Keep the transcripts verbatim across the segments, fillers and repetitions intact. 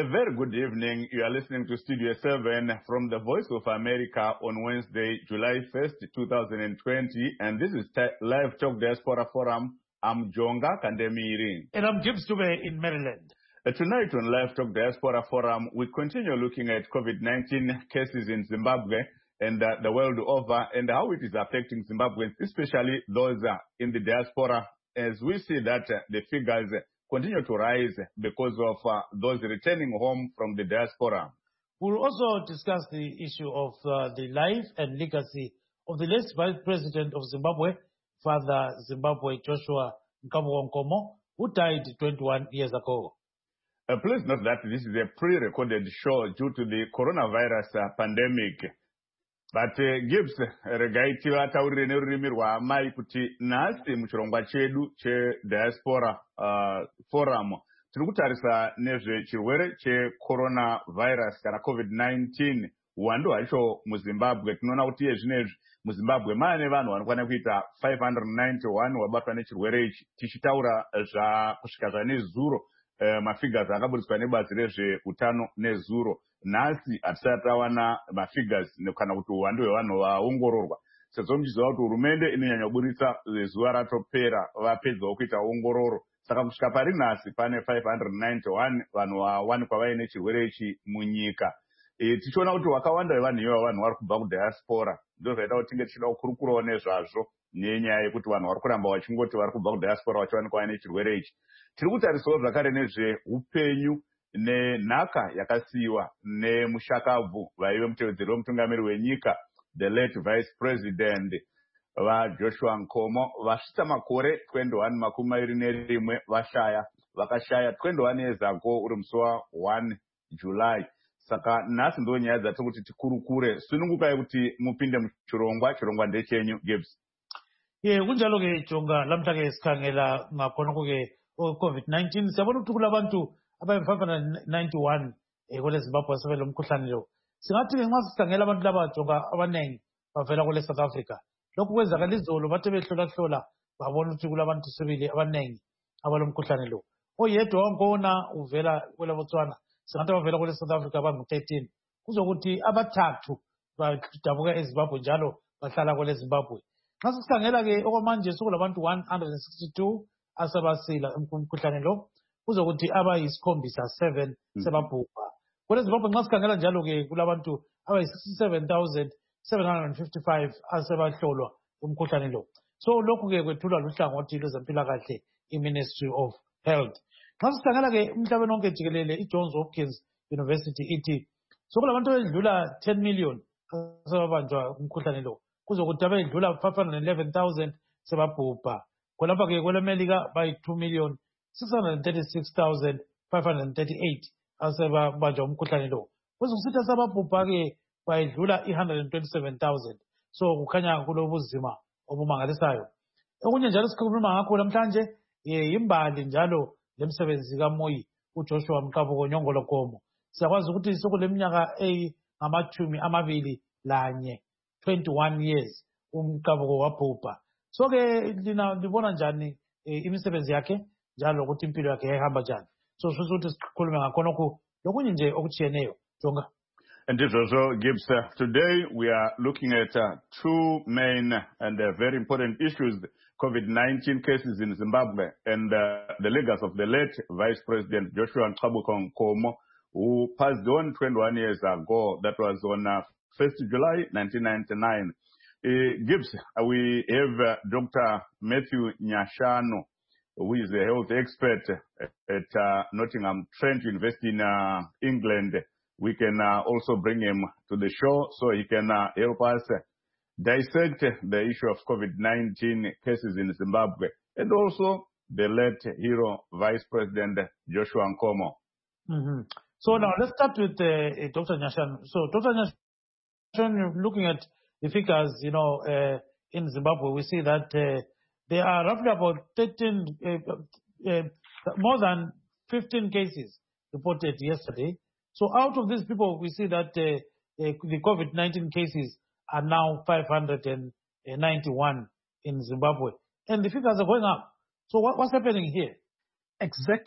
A very good evening. You are listening to Studio seven from the Voice of America on Wednesday, July first, two thousand twenty. And this is Live Talk Diaspora Forum. I'm Jonga Kandemiri. And I'm Gibbs Dube in Maryland. Uh, tonight on Live Talk Diaspora Forum, we continue looking at COVID nineteen cases in Zimbabwe and uh, the world over and how it is affecting Zimbabweans, especially those uh, in the diaspora, as we see that uh, the figures uh, continue to rise because of uh, those returning home from the diaspora. We'll also discuss the issue of uh, the life and legacy of the late Vice President of Zimbabwe, Father Zimbabwe Joshua Nkabuko Nkomo, who died twenty-one years ago. Uh, please note that this is a pre-recorded show due to the coronavirus uh, pandemic. But uh, Gibbs regaiti vataurire nerurimi rwaamai kuti nhasi muchirongwa chedu chediaspora uh, forum tiri kutarisa nezvechirwere checoronavirus kana covid nineteen uwandu hwacho muZimbabwe. Tinoona kuti iye zvinezvi muZimbabwe maane vanhu vanokwana kuita five hundred ninety-one vabatwa nechirwere ichi, tichitaura kusvika zvanezuro uh, mafigures akaburiswa nebazi rezveutano nezuro. Nhasi hatisati tawana mafigures kana kuti uwandu hwevanhu vaongororwa, sezvo muchiziva kuti hurumende inonyanya kuburitsa zuva ratopera vapedzawo kuita ongororo. Saka kusvika pari nhasi pane five hundred ninety-one vanhu vawanikwa vaine chirwere ichi munyika. E, tichiona kuti wakawanda vevanhu iva vanhu vari kubva kudiaspora. Ndo zvaita kuti tinge tichida kukurukurawo nezvazvo nenyaya yekuti vanhu vari kuramba vachingoti vari kubva kudiaspora vachiwanikwa vaine chirwere ichi. Tiri kutarisawo zvakare nezveupenyu nenhaka yakasiyiwa nemushakabvu vaive mutevedzeri wemutungamiri wenyika, the late Vice President vaJoshua Nkomo, vasvitsa makore twenty-one makumi maviri nerimwe vashaya vakashaya twenty-one years ago uri musi wa-one July. Saka nhasi ndo nyaya dzatiri kuti tikurukure. Sunungukai kuti mupinde muchirongwa. Chirongwa ndechenyu, Gibbs. Ye kunjalo ke Jonga, lamhla ke sikhangela ngakhonokho ke COVID nineteen. Siyabona ukuthi kulabantu abayi five hundred ninety-one eh kule Zimbabwe asebele umkhuhlane lo. Singathi ke nxa sikhangela abantu laba Jonga abanengi bavela kule South Africa. Lokhu kwenzakala izolo bathe behlola hlola babona ukuthi kulabantu sebili abanengi abalomkhuhlane lo. Oyedwa wankona uvela kule Botswana. Singathi bavela kule South Africa bangu thirteen. Kuzokuthi abathathu badabuka eZimbabwe njalo bahlala kule Zimbabwe. Nxa sikhangela ke okwamanje sokulabantu one hundred sixty-two asebasila umkhuhlane lo. Kuzokuthi abayisikhombisa seven sebabhubha. Kule Zimbabwe nxa sikhangela njalo ke kulabantu abayi sixty-seven thousand seven hundred fifty-five asebahlolwa umkhuhlane lo. So lokhu ke kwethulwa luhlangothi lwezempilakahle iMinistry of Health. Nxa sikhangela ke umhlabeni wonke jikelele iJohns Hopkins University ithi sokulabantu abedlula ten million asebabanjwa umkhuhlane lo. Kuzokuthi abedlula five hundred eleven thousand sebabhubha. Khonapha ke kwelemelika bayi two million six hundred thirty-six thousand five hundred thirty-eight asebabanjwa umkhuhlane lo. Kuzokusithi asebabhubha ke bayedlula one hundred twenty-seven thousand. So kukhanya kulobuzima obumangalisayo. Okunye njalo sikhuluma ngakho namhlanje imbali njalo lemsebenzi kaMoyi uJoshua Nkabuko Nkomo. Siyakwazi ukuthi sokuleminyaka eyamathumi amabili lanye twenty-one years uMkabuko wabhubha. So ke lina libona njani imisebenzi yakhe njalo ukuthi impilo yakhe yahamba njani? So sifisa ukuthi sikhulume ngakhonokho lokunye nje okuchiyeneyo Jonga. And this also Gibbs. Uh, today we are looking at uh, two main and uh, very important issues: COVID nineteen cases in Zimbabwe and uh, the legacy of the late Vice President Joshua Nkabuko Nkomo, who passed on twenty-one years ago. That was on uh, first July nineteen ninety-nine. Uh, Gibbs, uh, we have uh, Doctor Matthew Nyashano, who is a health expert at uh, Nottingham Trent University in uh, England. We can uh, also bring him to the show so he can uh, help us uh, dissect the issue of COVID nineteen cases in Zimbabwe and also the late hero Vice President Joshua Nkomo. Mm-hmm. So now let's start with uh, Doctor Nyashano. So Doctor Nyashano, looking at the figures, you know, uh, in Zimbabwe, we see that uh, there are roughly about thirteen, uh, uh, more than fifteen cases reported yesterday. So out of these people, we see that uh, uh, the COVID nineteen cases are now five hundred ninety-one in Zimbabwe. And the figures are going up. So what, what's happening here? Exactly.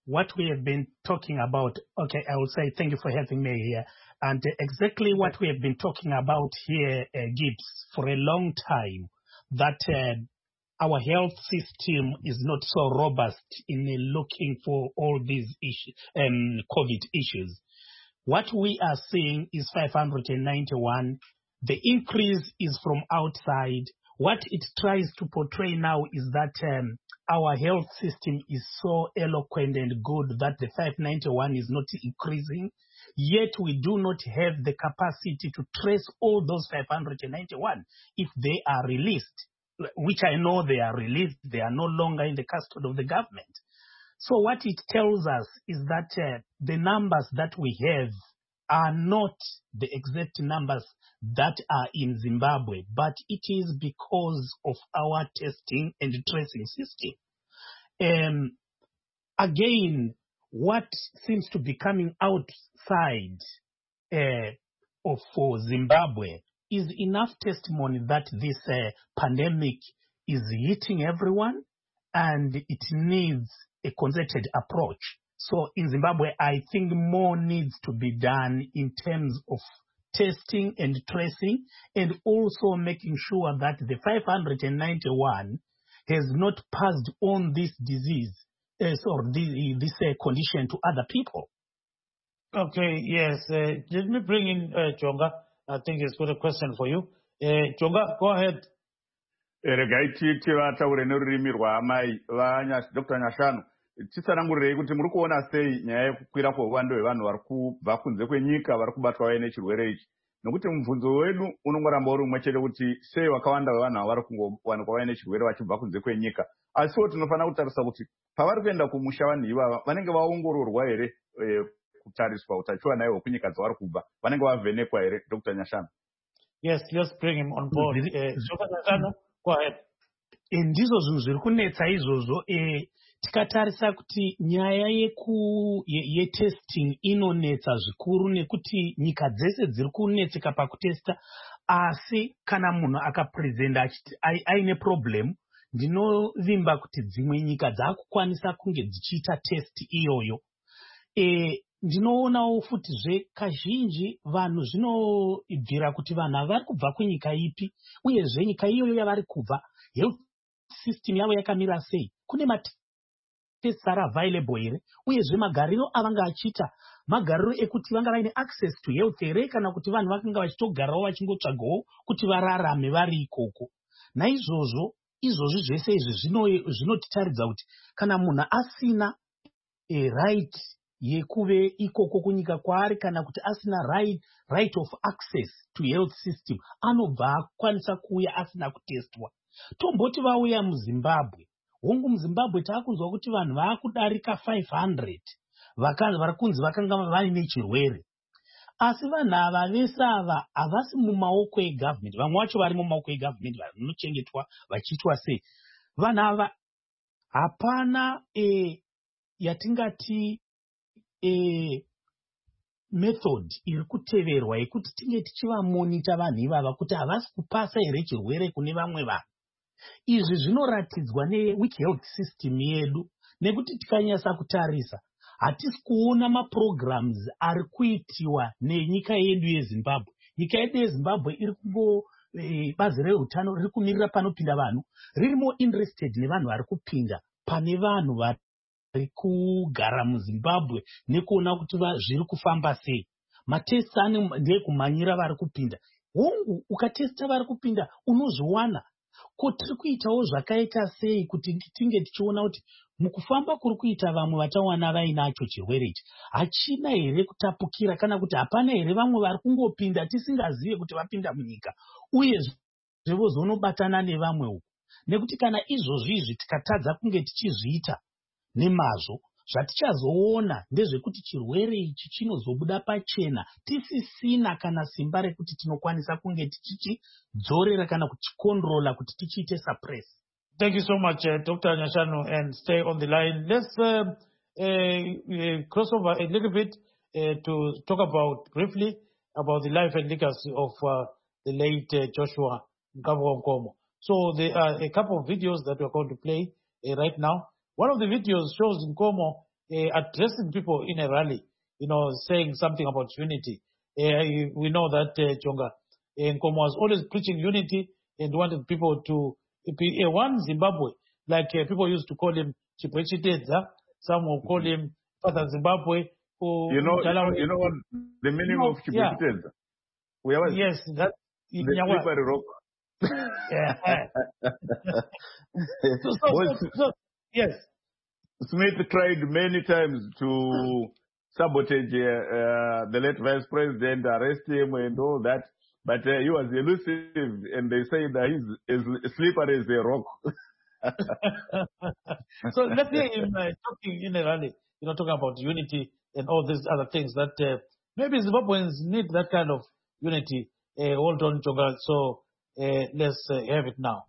what we have been talking about, okay, I will say thank you for having me here. And uh, exactly what we have been talking about here, uh, Gibbs, for a long time, that uh, our health system is not so robust in uh, looking for all these issues, um, COVID issues. What we are seeing is five hundred ninety-one. The increase is from outside. What it tries to portray now is that um, our health system is so eloquent and good that the five ninety-one is not increasing. Yet we do not have the capacity to trace all those five hundred ninety-one if they are released, which I know they are released. They are no longer in the custody of the government. So what it tells us is that uh, the numbers that we have are not the exact numbers that are in Zimbabwe, but it is because of our testing and tracing system. Um, again, what seems to be coming outside uh, of for Zimbabwe is enough testimony that this uh, pandemic is hitting everyone and it needs a concerted approach. So in Zimbabwe, I think more needs to be done in terms of testing and tracing, and also making sure that the five hundred ninety-one has not passed on this disease uh, or the, this uh, condition to other people. Okay, yes. Uh, let me bring in uh, Chonga. I think he's got a question for you. Uh, Chonga, go ahead. Regaiti tivataure nerurimi rwaamai Doctor Nyashanu. Titsanangurirei kuti muri kuona sei nyaya yekukwira kweuwando hwevanhu vari kubva kunze kwenyika vari kubatwa vaine chirwere ichi. Nokuti mubvunzo wedu unongoramba uri umwe chete kuti sei vakawanda vevanhu ava vari kungowanikwa vaine chirwere vachibva kunze kwenyika. Asiwo tinofanira kutarisa kuti pavari kuenda kumusha vanhu ivava vanenge vaongororwa here kutariswa utachiona ihwo kunyika dzavari kubva, vanenge vavhenekwa here, Doctor Nyashanu? Yes, let's bring him on board. Doctor Nyashanu, go ahead. Ndizvo zvinhu zviri kunetsa izvozvo. Tikatarisa kuti nyaya yetesting inonetsa zvikuru nekuti nyika dzese dziri kunetseka pakutesta, asi kana munhu akaprezenda aine problem, ndinovimba kuti dzimwe nyika dzakukwanisa kunge dzichiita test iyoyo. E, ndinoonawo futizve kazhinji vanhu zvinobvira kuti vanhu ava vari kubva kunyika ipi, uyezve nyika iyoyo yavari kubva health system yavo yakamira sei, kune matests are available here, uyezve magariro avanga achiita magariro ekuti vanga vaine access to health here, kana kuti vanhu vakanga vachitogarawo vachingotsvagawo kuti vararame vari ikoko. Naizvozvo izvozvi zvese izvi zvinotitaridza kuti kana munhu asina a right yekuve ikoko kunyika kwaari, kana kuti asina right, right of access to health system, anobva akwanisa kuuya asina kutestwa. Tomboti vauya muZimbabwe, hongu muZimbabwe taakunzwa kuti vanhu vaakudarika five hundred vari kunzi vakanga vaine chirwere. Asi vanhu ava vese ava havasi mumaoko egovernment, vamwe vacho vari mumaoko egovernment vanochengetwa vachiitwa sei. Vanhu ava hapana e, yatingati e, method iri kuteverwa yekuti tinge tichivamonita vanhu ivava kuti havasi kupasa here chirwere kune vamwe vanhu. Izvi zvinoratidzwa neweak health system yedu, nekuti tikanyasa kutarisa hatisi kuona maprograms ari kuitiwa nenyika yedu yeZimbabwe. Nyika yedu yeZimbabwe iri kungo e, bazi reutano riri kumirira panopinda vanhu, riri more interested nevanhu vari kupinda pane vanhu vari kugara muZimbabwe nekuona kuti zviri kufamba sei. Matesti ane ndeekumanyira vari kupinda. Hongu ukatesta vari kupinda unozviwana. Ko tiri kuitawo zvakaita sei kuti tinge tichiona kuti mukufamba kuri kuita vamwe vatawana vainacho chirwere ichi hachina here kutapukira, kana kuti hapana here vamwe vari kungopinda tisingazive kuti vapinda munyika, uye zvevozonobatana nevamwe uku. Nekuti kana izvozvi izvi tikatadza kunge tichizviita nemazvo, zvatichazoona ndezvekuti chirwere ichi chinozobuda pachena tisisina kana simba rekuti tinokwanisa kunge tichichidzorera kana kuchikondrola kuti tichiite suppress. Thank you so much, uh, Doctor Nyashanu, and stay on the line. Let's uh, uh, uh, cross over a little bit uh, to talk about briefly about the life and legacy of uh, the late uh, Joshua Nkabo Nkomo. So there are a couple of videos that we're going to play uh, right now. One of the videos shows Nkomo uh, addressing people in a rally, you know, saying something about unity. Uh, we know that uh, Chonga Nkomo was always preaching unity and wanted people to be a one Zimbabwe, like uh, people used to call him Chipwechitedza. Some will call him Father Zimbabwe. Who, you know, you know, you know what the meaning you know, of Chipwechitedza? Yeah. Yes, that the slippery rock. Yeah. so, so, so, so, yes. Smith tried many times to sabotage uh, uh, the late vice president, arrest him and all that, but uh, he was elusive, and they say that he's as slippery as a rock. So let's hear him uh, talking in a rally, you know, talking about unity and all these other things that uh, maybe Zimbabweans need that kind of unity. Uh, hold on, Chonga. So uh, let's uh, have it now.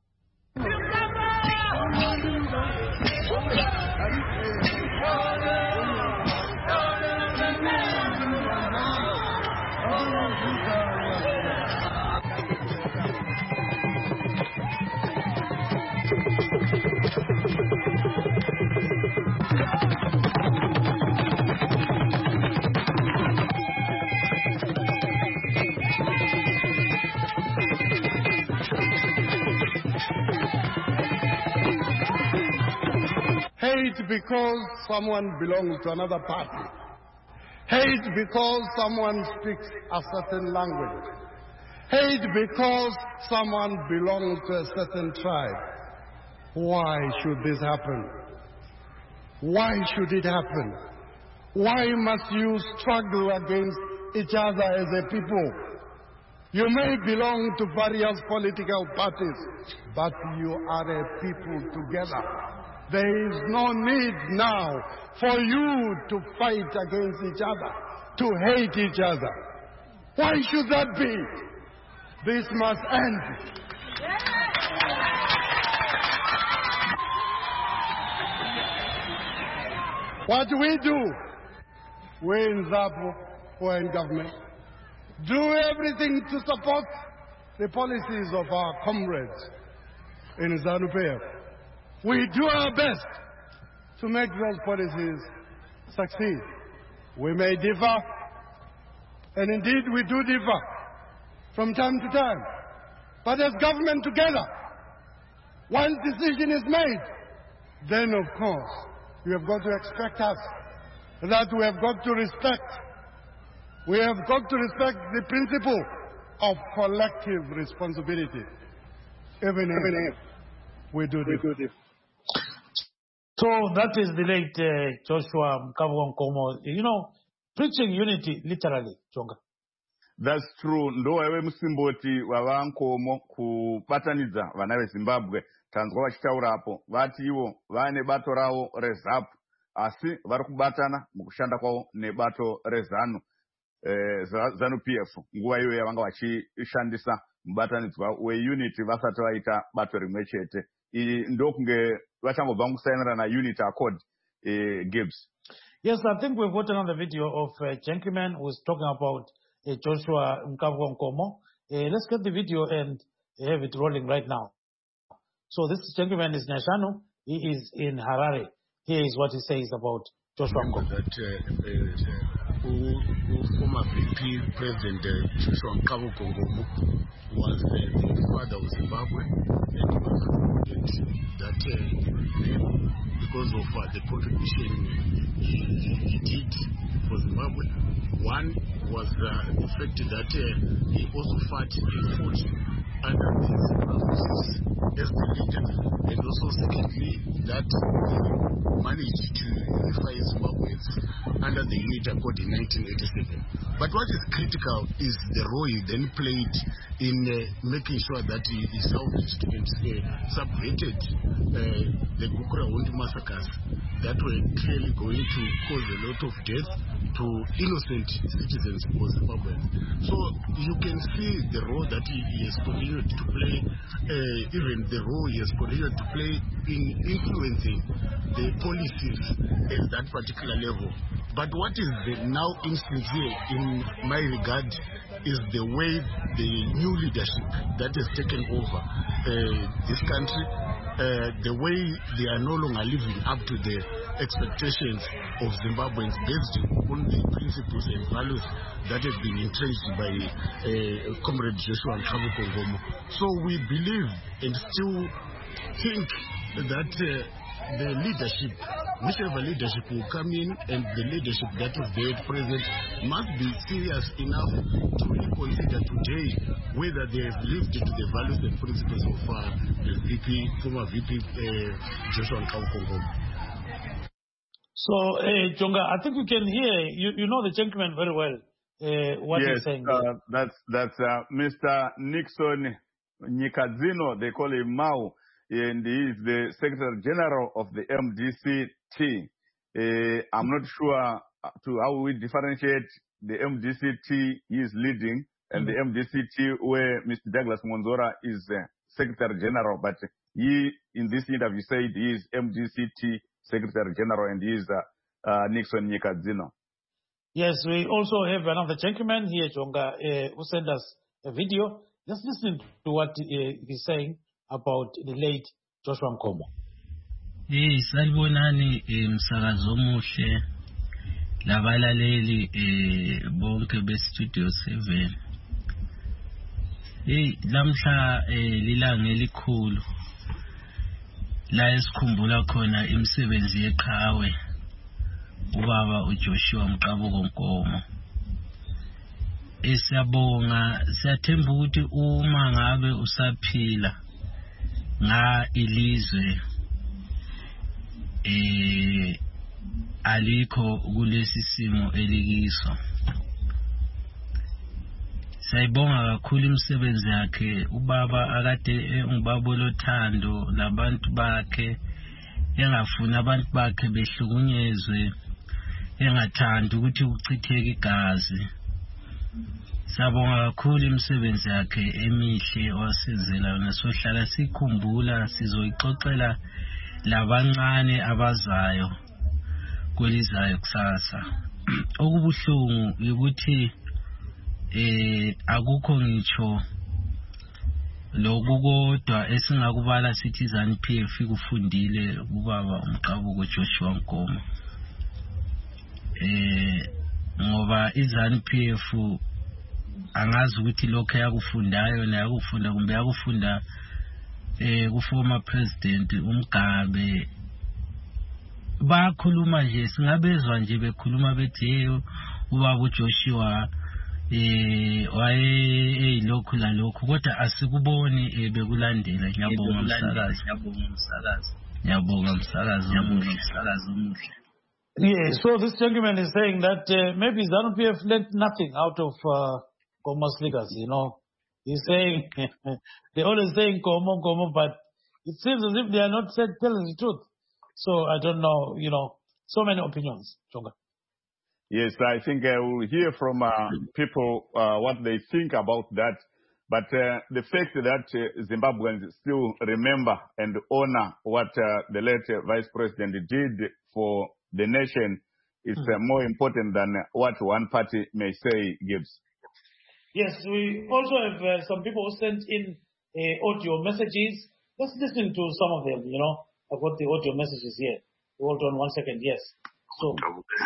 Hate because someone belongs to another party. Hate because someone speaks a certain language. Hate because someone belongs to a certain tribe. Why should this happen? Why should it happen? Why must you struggle against each other as a people? You may belong to various political parties, but you are a people together. There is no need now for you to fight against each other, to hate each other. Why should that be? This must end. What do we do? We in ZAPU, who are in government, do everything to support the policies of our comrades in ZANU-P F. We do our best to make those policies succeed. We may differ, and indeed we do differ from time to time. But as government together, once decision is made, then of course you have got to expect us, that we have got to respect. We have got to respect the principle of collective responsibility, even if we do differ. So that is the late uh, Joshua Mkavu Nkomo. You know, preaching unity literally, Chonga. That's true. Ndo wewe msimboti wa Nkomo kubatanidza vana veZimbabwe tanzwa vachitaura apo vati ivo vane bato ravo reZAPU asi vari kubatana mukushanda kwavo nebato reZANU eh, ZANU-P F nguva iyo yavanga vachishandisa mubatanidzwa weunity vasati vaita bato rimwe chete. Iyi ndokunge vachangobva mukusainira na unity accord eh, Gibbs. Yes, I think we've got another video of uh, gentleman who's talking about uh, Joshua Mkavu Nkomo. Uh, let's get the video and have it rolling right now. So this gentleman is Nyashanu. He is in Harare. Here is what he says about Joshua Nkomo. That uh, uh, who, who former V P President uh, Joshua Mkavu Nkomo was uh, the father of Zimbabwe, and he was rewarded that uh, because of uh, the contribution he, he did for Zimbabwe. One was uh, the fact that uh, he also fought, he fought under the Zimbabweans as the leader, and also secondly that he managed to unify Zimbabweans under the Unity Accord in nineteen eighty-seven. But what is critical is the role he then played in uh, making sure that he, he salvaged and uh, subverted uh, the Gukurahundi massacres that were clearly going to cause a lot of death to innocent citizens of Zimbabwe. So you can see the role that he, he has continued to play, uh, even the role he has continued to play in influencing the policies at that particular level. But what is the now insincere in my regard is the way the new leadership that has taken over uh, this country uh, the way they are no longer living up to the expectations of Zimbabweans based on the principles and values that have been entrenched by uh, Comrade Joshua Nkavukongomo. So we believe and still think that uh, the leadership, whichever leadership will come in, and the leadership that is there at present must be serious enough to reconsider today whether they have lived to the values and principles of uh, the V P, former V P uh, Joshua Nkavukongomo. So, uh, Jonga, I think you can hear, you, you know the gentleman very well, uh, what yes, he's saying. Uh, that's that's uh, Mister Nixon Nyikadzino, they call him Mao, and he is the Secretary General of the M D C T. Uh, I'm not sure to how we differentiate the M D C T he is leading and mm-hmm. the M D C T where Mister Douglas Monzora is uh, Secretary General, but he in this interview said he is M D C T Secretary General and he is uh, uh, Nixon Nyikadzino. Yes, we also have another gentleman here, Jonga, uh, who sent us a video. Let's listen to what uh, he's saying about the late Joshua Nkomo. Eh salibonani umsakazo omuhle labalaleli eh bonke be Studio seven. Eh lamhla eh lilanga elikhulu la esikhumbula khona imisebenzi yeqhawe ubaba uJoshua Nkavukongomo. Esiyabonga siyathemba ukuthi uma ngabe usaphila nga ilizwe eh alikho kulesi simo elikiso. Sayibonga kakhulu imisebenzi yakhe ubaba akade ungibaba lothando labantu bakhe engafuna abantu bakhe behlukunyezwe engathanda ukuthi ukuchitheke igazi. Sabonga kakhulu imisebenzi yakhe emihle wasenzela yona sohlala sikhumbula sizoyixoxela labancane abazayo kwelizayo kusasa. Okubuhlungu ukuthi eh akukho ngitsho lokukodwa esingakubala sithi ZANU P F ikufundile ubaba uMqabuko Joshua Nkomo. Eh ngoba iZANU P F angazi ukuthi lokho yakufundayo nayakufunda kumbe yakufunda eh ku former president uMgabe bakhuluma nje singabezwa nje bekhuluma bethi ubaba uJoshua eh waye eyilokhu la lokhu kodwa asikuboni bekulandela. Ngiyabonga umsakazi, ngiyabonga umsakazi, ngiyabonga umsakazi, ngiyabonga umsakazi omuhle. Yeah, so this gentleman is saying that uh, maybe ZANU P F learned nothing out of uh, Nkomo's legacy, you know. He's saying, they always saying Nkomo, Nkomo, but it seems as if they are not said, telling the truth. So I don't know, you know, so many opinions, Jonga. Yes, I think uh, we'll hear from uh, people uh, what they think about that. But uh, the fact that uh, Zimbabweans still remember and honor what uh, the late uh, Vice President did for the nation is uh, more important than what one party may say, Gibbs. Yes, we also have uh, some people who sent in uh, audio messages. Let's listen to some of them, you know. I've got the audio messages here. Hold on one second, yes. So,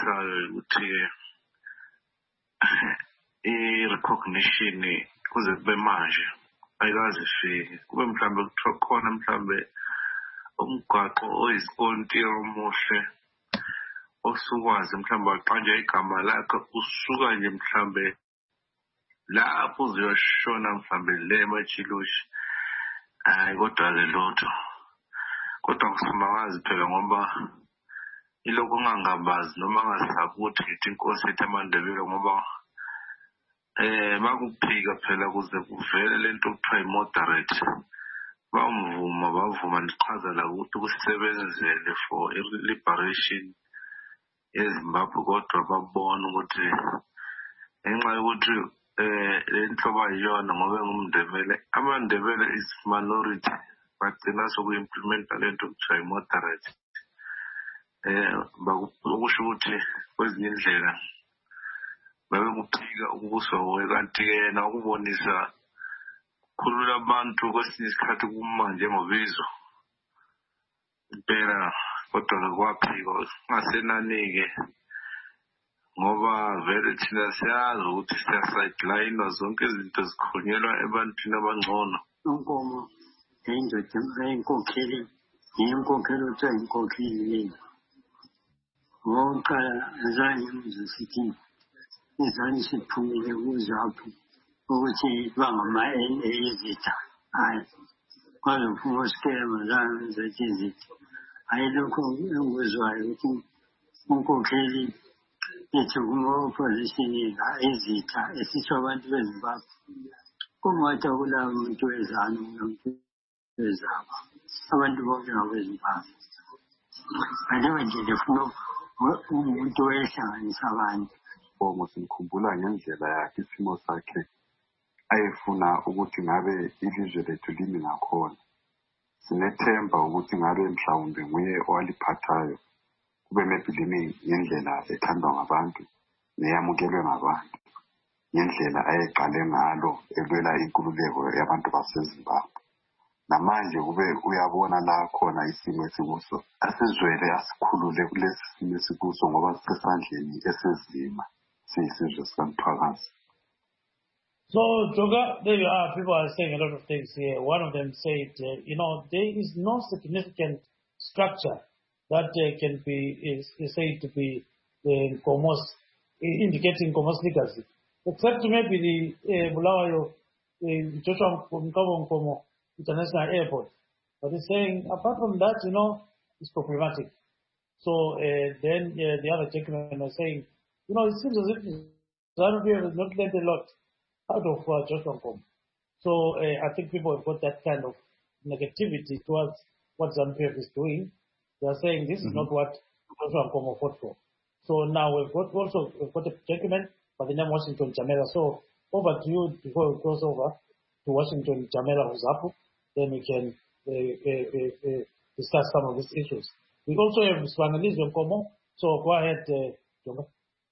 recognition kuze kube manje ayikaze ifike kube mhlambe kukhona mhlambe umgwaqo oyisponti omuhle osukwazi mhlambe waqanja igama lakhe usuka nje mhlambe lapho uzoshona mhlambe le machilushi hayi kodwa ke lutho kodwa kusimawazi phela ngoba iloko ungangabazi noma ngasakuthi ngithi inkosi ethi amandebele ngoba eh bakuphika phela kuze kuvele lento okuthiwa moderate bamvuma bavuma ndichaza la ukuthi kusebenzele for liberation yeZimbabwe kodwa babona ukuthi enxa yokuthi eh lenhlobo ayiyona ngoba ngumndebele amandebele is minority bagcina sokuimplementa lento okuthiwa moderate eh bakusho ukuthi kwezinye indlela babe kuphika ukubuswa kanti yena ukubonisa khulula abantu kwesinye isikhathi kumanje ngobizo impela kodwa kwaphiko ngasenani-ke ngoba vele thina siyazi ukuthi siya-sideline zonke izinto zikhulunyelwa ebantwini abangcono. Inkomo yindoda eyinkokheli yinkokheli othiwa yinkokheli leni. Ngokuqala azange ngizwe sithi izange siphumile kuzapho ukuthi bangama-N A izitha. Hhayi kwaze kuphuma usikema zange ngizathi izitha. Hhayi lokho engikuzwayo ukuthi unkokheli ethu kuma-opposition izitha esitsho abantu beZimbabwe. Kungathakula umuntu wezanu nomuntu wezaba. Abantu bonke ngabeZimbabwe. Ngaleyo ndlela funa umuntu wayehlanganisa abantu. Bongo simkhumbula ngendlela yakhe isimo sakhe ayefuna ukuthi ngabe ilizwe lethu limi ngakhona. Sinethemba ukuthi ngabe mhlawumbe nguye owaliphathayo kube maybe limi ngendlela ethandwa ngabantu neyamukelwe ngabantu. Ngendlela ayeqale ngalo elwela inkululeko yabantu baseZimbabwe. Namanje kube uyabona la khona isimo esikuso asizwele asikhulule kulesi simo esikuso ngoba sisesandleni esezima siyisizwe sikaMthwakazi. So, Joga, there you are. People are saying a lot of things here. One of them said, uh, you know, there is no significant structure that uh, can be is, is said to be uh, Nkomos, indicating Nkomos legacy, except maybe the uh, Bulawayo uh, Joshua Nkomo Nkomo International Airport. But he's saying, apart from that, you know, it's problematic. So uh, then uh, the other gentlemen are saying, you know, it seems as if ZANU-P F has not learned a lot out of uh, Joshua Nkomo. So uh, I think people have got that kind of negativity towards what ZANU-P F is doing. They are saying this mm-hmm. is not what Joshua Nkomo fought for. So now we've got also we've got a gentleman by the name Washington Jamela. So over to you before we cross over to Washington Jamela Uzapu. Then we can uh, uh, uh, discuss some of these issues. We also have Swanalizo Nkomo. So go ahead, uh, Jonga.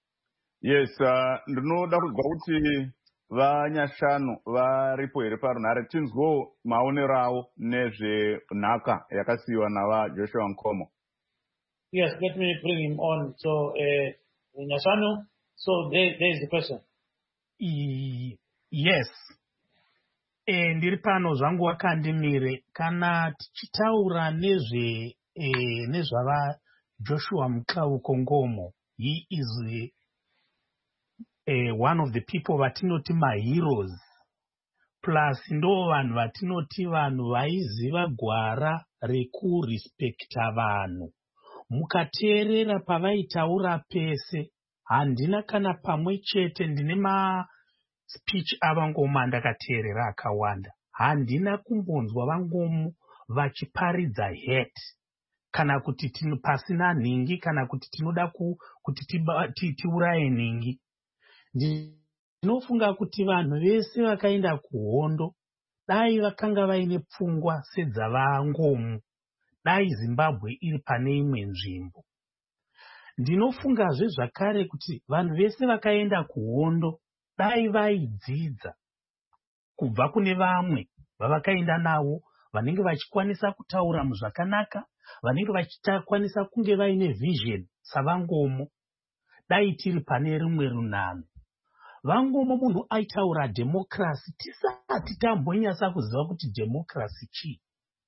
Yes, ndinoda kuzwa kuti vanyashanu varipo here parunhare tinzwo maonero avo nezvenhaka yakasiyiwa navaJoshua Nkomo. Yes, let me bring him on. So, uh, Nyashanu, so there, there is the question. E, yes. E, ndiri pano zvangu wakandimire kana tichitaura nezve e, nezvava Joshua Mukauko Ngomo. He is a, a, one of the people vatinoti maheroes. Plus ndo vanhu vatinoti vanhu vaiziva gwara rekurespecta vanhu. Mukateerera pavaitaura pese, handina kana pamwe chete ndine ma speech avangoma ndakateerera akawanda. Handina kumbonzwa vangomo vachiparidza hate kana kuti tino pasina nhingi kana kuti tinoda ku, kuti tiuraye nhingi. Ndinofunga kuti vanhu vese vakaenda kuhondo dai vakanga vaine pfungwa sedzavangomo, dai Zimbabwe iri pane imwe nzvimbo. Ndinofungazve zvakare kuti vanhu vese vakaenda kuhondo dai vaidzidza kubva kune vamwe vavakaenda navo vanenge vachikwanisa kutaura muzvakanaka, vanenge vachikwanisa kunge vaine vision savangomo, dai tiri pane rimwe runano. Vangomo munhu aitaura democracy tisati tambonyasa kuziva kuti democracy chii.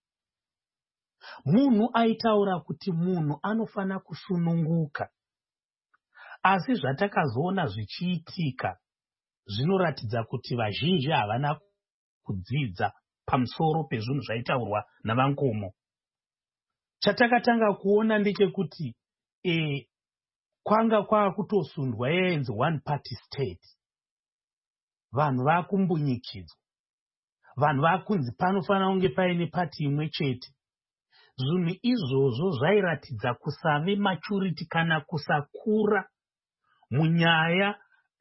Munhu aitaura kuti munhu anofana kusununguka. Asi zvatakazoona zvichiitika zvinoratidza kuti vazhinji havana kudzidza pamusoro pezvinhu zvaitaurwa navangomo. Chatakatanga kuona ndechekuti e, kwanga kwakutosundwa yenzi one party state. Vanhu vakumbunyikidzwa. Vanhu vakunzi panofana kunge paine pati imwe chete. Zvinhu izvozvo zvairatidza kusave maturity kana kusakura munyaya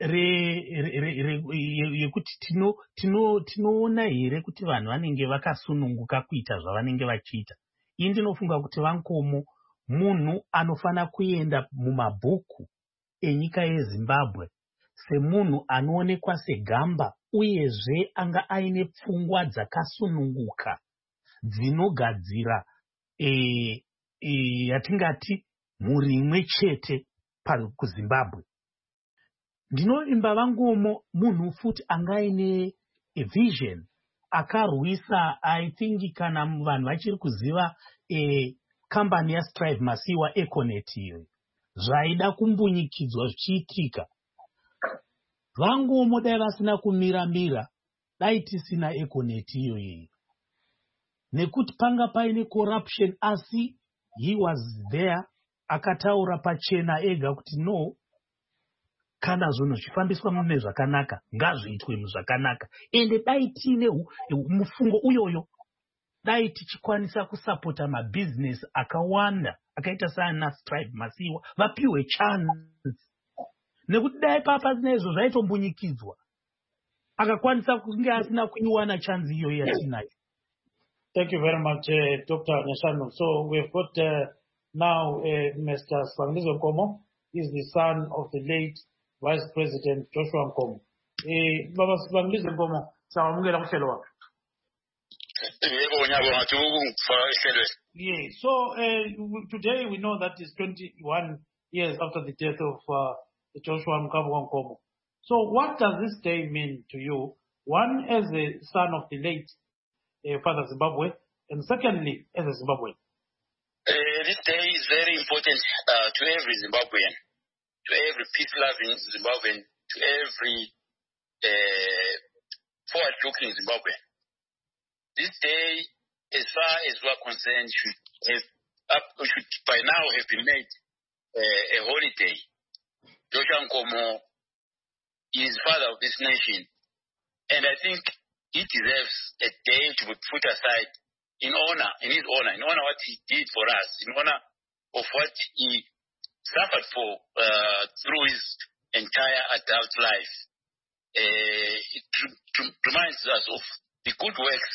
yekuti tino tino tinoona here kuti vanhu vanenge vakasununguka kuita zvavanenge vachiita. Ini ndinofunga kuti Vankomo munhu anofana kuenda mumabhuku enyika yeZimbabwe semunhu anoonekwa segamba uyezve anga aine pfungwa dzakasununguka dzinogadzira E, yatingati mhuri imwe chete kuZimbabwe. Ndinovimba vangomo munhu futi angaine vision akarwisa, I think kana vanhu vachiri kuziva e kambani yaStrive Masiwa Econet iyo zvaida kumbunyikidzwa zvichiitika. Vangomo dai vasina kumira mira dai tisina Econet iyo iyi, nekuti panga paine corruption, asi he was there akataura pachena ega kuti no, kana zvinhu zvifambiswa mune zvakanaka ngazviitwe muzvakanaka. Ende dai tiine mufungo uyoyo dai tichikwanisa kusapota mabusiness akawanda akaita sana Strive Masiwa vapiwe chance, nekuti dai papasina izvo zvaitombunyikidzwa akakwanisa kunge asina kuiwana chance iyo yatinayo. Thank you very much, uh, Doctor Neshano. So we've got uh, now uh, Mister Sibamlizwe Nkomo. He's the son of the late Vice President Joshua Nkomo. Eh, Baba Sibamlizwe Nkomo, sawamukela kuhlelo wakho. Yeah, so uh, today we know that it's twenty-one years after the death of uh, Joshua Nkomo. So what does this day mean to you? One, as a son of the late uh, Father Zimbabwe, and secondly, as a Zimbabwean. Uh, this day is very important uh, to every Zimbabwean, to every peace-loving Zimbabwean, to every uh, forward-looking Zimbabwean. This day, as far as we are concerned, should have up, should by now have been made uh, a holiday. Joshua Nkomo is father of this nation, and I think he deserves a day to be put aside in honor, in his honor, in honor what he did for us, in honor of what he suffered for uh, through his entire adult life. Uh, it reminds us of the good works,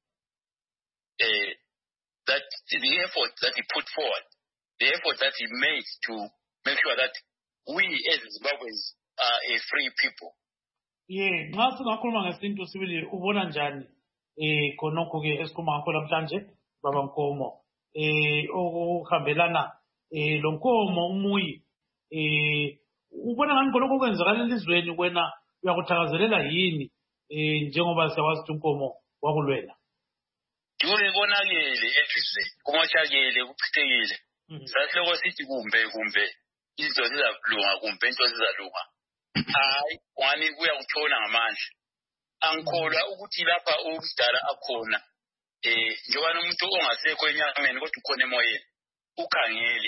uh, that the effort that he put forward, the effort that he made to make sure that we as Zimbabweans are a free people. Yeah, nxa singakhuluma ngesintu sibili ubona njani eh khonokho ke esikhuluma ngakho namhlanje Baba Nkomo eh okuhambelana eh lo Nkomo umuyi eh ubona ngani khonokho kwenzakala elizweni wena uyakuthakazelela yini eh njengoba siyawazi ukuthi uNkomo wakulwela? Dure konakele elizweni kumachakele kuchithekile sasiloko sithi kumbe kumbe izinto zizalunga kumbe into zizalunga. Hayi wani kuya kuthola ngamandla angikholwa ukuthi lapha umdala akhona eh njengoba umuntu ongasekho enyameni kodwa ukhona emoyeni ukhangele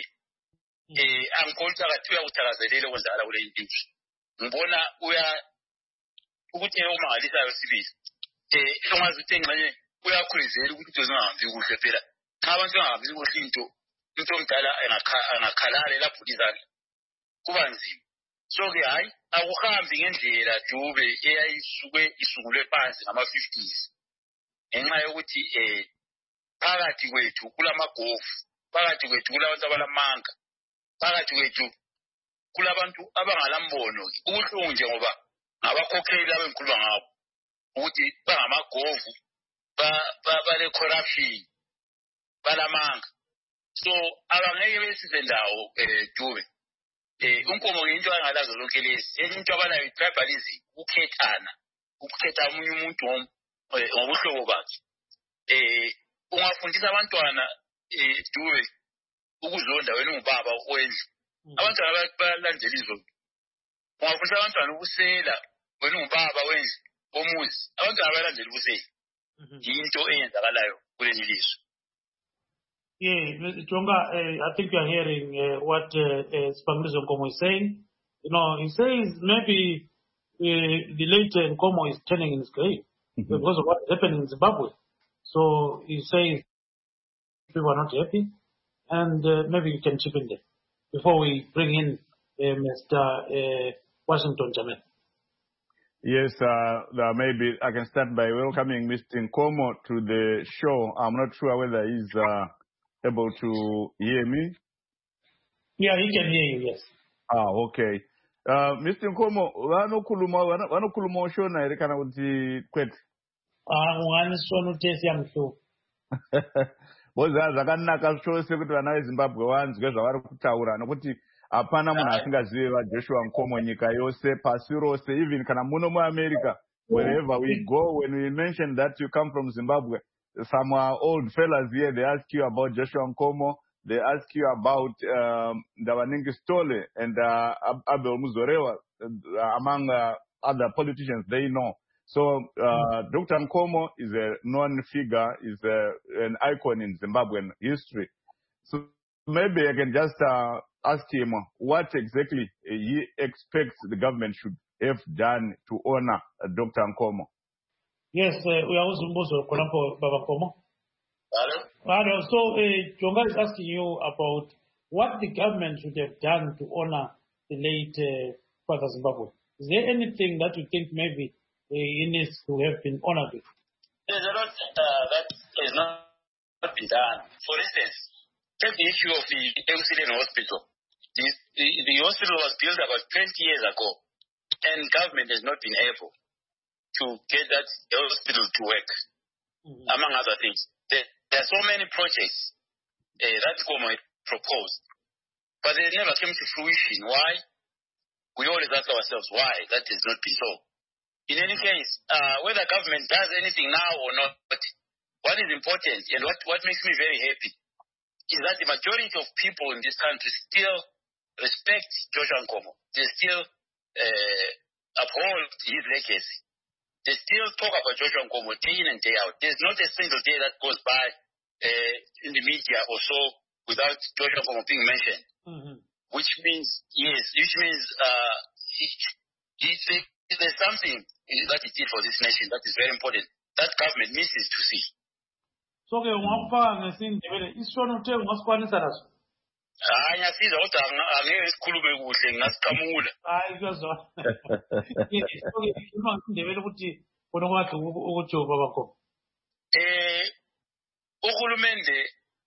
eh angikholwa ukuthi uyakuthakazelela ukuzala kule impilo. Ngibona uya ukuthi eyomangalisayo sibili eh songazi ukuthi engxenye uyakhulizela ukuthi into zingahambi kuhle phela cha abantu bangahambi kuhle into into omdala engakhalala lapho lizana kuba nzima. So ke hayi akuhambi ngendlela Dube eyayisuke isungulwe phansi ngama-fifties ngenxa yokuthi eh phakathi kwethu kulamagofu, phakathi kwethu kulabantu abalamanga, phakathi kwethu kulabantu abangalambono. Ubuhlungu nje ngoba ngabakhokheli abengikhuluma ngabo ukuthi bangamagofu, bale corruption, balamanga. So abangeke besize ndawo eh Dube. Eh uNkomo into angalazo lonke lezi into abanayo tribalism, ukukhethana, ukukhetha umunye umuntu ngobuhlobo bakhe. Eh ungafundisa abantwana eh Dube ukuzonda wena ungubaba wendlu. Abantwana balandela izonto. Ungafundisa abantwana ubusela wena ungubaba wendlu omuzi. Abantwana balandela ubusela. Into eyenzakalayo kuleli lizwe. Yeah, Mister Jonga, uh, I think you are hearing uh, what uh, uh, Sibamlizwe Nkomo is saying. You know, he says maybe uh, the late Nkomo is turning in his grave mm-hmm. because of what happened in Zimbabwe. So he says people are not happy, and uh, maybe you can chip in there before we bring in uh, Mister Uh, Washington Jamel. Yes, uh, maybe I can start by welcoming Mister Nkomo to the show. I'm not sure whether he's uh, able to hear me. Yeah, he can hear you, yes. Ah, okay. Uh, Mister Nkomo, wanokuluma wanokuluma oshona ere kana kuti kwete? Ah, ngani sona utesi yamhlo. boza zvakanaka chose kuti vana veZimbabwe vanzwe zvavari kutaura nokuti hapana munhu asingaziva Joshua Nkomo nyika yose pasi rose, even kana muno muAmerica, wherever we go, when we mention that you come from Zimbabwe, some uh, old fellas here, they ask you about Joshua Nkomo, they ask you about um, Ndawaningi Stole and uh, Abel Muzorewa, uh, among uh, other politicians they know. So uh, Doctor Nkomo is a known figure, is a, an icon in Zimbabwean history. So maybe I can just uh, ask him what exactly he expects the government should have done to honor uh, Doctor Nkomo. Yes, uh, we are also Mbozo Kolampo Baba Nkomo. Hello. So uh, Jonga is asking you about what the government should have done to honor the late uh, Father Zimbabwe. Is there anything that you think maybe uh, he needs to have been honored with? There's a lot uh, that has not been done. For instance, take the issue of the Exillian Hospital. The, the, the hospital was built about twenty years ago, and government has not been able to get that hospital to work, mm-hmm. among other things. There, there are so many projects uh, that Nkomo proposed, but they never came to fruition. Why? We always ask ourselves why that has not been so. In any case, uh, whether government does anything now or not, what is important and what, what makes me very happy is that the majority of people in this country still respect Joshua Nkomo. They still uh, uphold his legacy. They still talk about Joshua Nkomo day in and day out. There's not a single day that goes by uh, in the media or so without Joshua Nkomo being mentioned. Mm-hmm. Which means, yes, which means uh, he, he, there's something that he did for this nation that is very important, that government misses to see. So, okay, one part is in the is one of them was one is us. I see the other, I'm here, Kulume would say, that's Kamula. I was on. Yes, okay, you want to develop it for the work of Ocho Babako. Eh, Okulumende.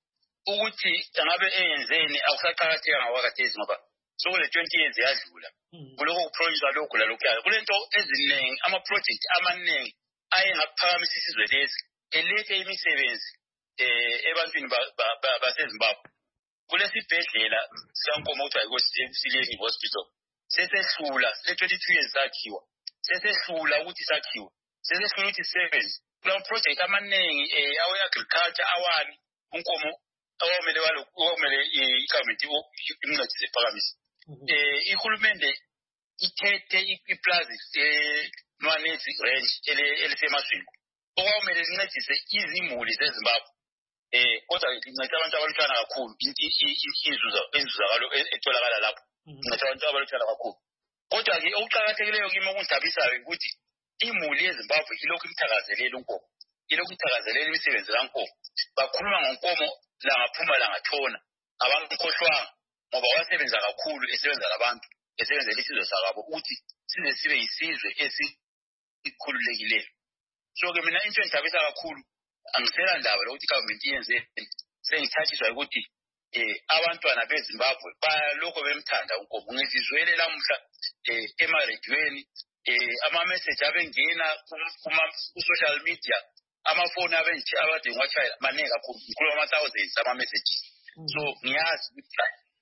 Uguti angabe eyenzeni awusaqhakatheka ngawakathezi ngoba so le twenty years yadlula kuloko kuproject lokho la lokho kulento eziningi ama project amaningi ayengaphakamisa isizwe lesi elethe imisebenzi eh ebantwini baseZimbabwe kulesibhedlela siyankomo ukuthi ayikosileni hospital sesehlula le twenty-two years sakhiwa sesehlula ukuthi sakhiwa sesehlula ukuthi seventy kula project amaningi eh awe agriculture awani unkomo awamele walo awamele igovernment imncedise iphakamisa eh ihulumende ithethe iplaza eh Nwanezi range elisemaswini okwamele lincedise izimuli zeZimbabwe eh kodwa linceda abantu abalutshana kakhulu inzuzo enzuzakalo etholakala lapho linceda abantu abalutshana kakhulu kodwa ke okuqhakathekileyo kimi okundabisayo ukuthi imuli yeZimbabwe ilokhu imthakazelela uNkomo ilokhu imthakazelela imisebenzi kaNkomo bakhuluma ngoNkomo la ngaphuma la ngathona abamkhohlwanga ngoba wasebenza kakhulu esebenza labantu esebenzela isizwe sakabo ukuthi size sibe yisizwe esikhululekileyo. So ke mina into engidabisa kakhulu angisela ndaba lokuthi government yenze sengithathiswa ukuthi eh abantwana beZimbabwe baloko bemthanda uNkomo ngizizwele lamuhla eh emaredweni eh ama message abengena kuma social media amafoni abenje abade ngwachaya maningi kakhulu ngikhuluma ama thousands ama messages. So ngiyazi ukuthi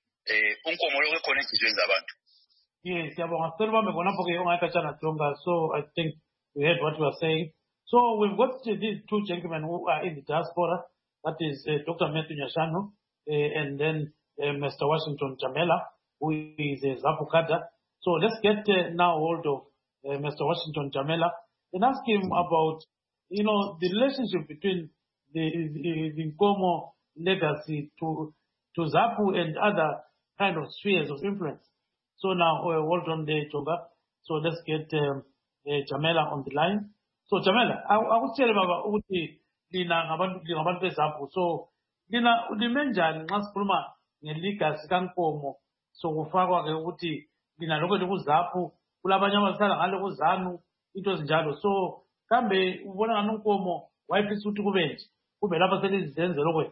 eh uNkomo lokho ekhona ezizweni zabantu. Yes, siyabonga sicela ubambe khona ke ungayikhatshana Jonga. So I think we heard what you are saying. So we've got these two gentlemen who are in the diaspora, that is uh, Doctor Matthew Nyashanu uh, and then uh, Mister Washington Jamela, who is a ZAPU cadre. So let's get uh, now hold of uh, Mister Washington Jamela and ask him about, you know, the relationship between the, the, the Nkomo legacy to, to ZAPU and other kind of spheres of influence. So now, uh, hold on there, Jonga. So let's get um, uh, Jamela on the line. So Jamela, akutshele baba ukuthi lina ngabantu ngabantu beZAPU. So lina ulimenjani nxa sikhuluma ngelegacy kaNkomo sokufakwa ke ukuthi lina lokho kuZAPU kulabanye abasala ngale kuZANU into ezinjalo. So kambe ubona ngani uNkomo wayefisa ukuthi kube nje kube lapha selizenzela lokho.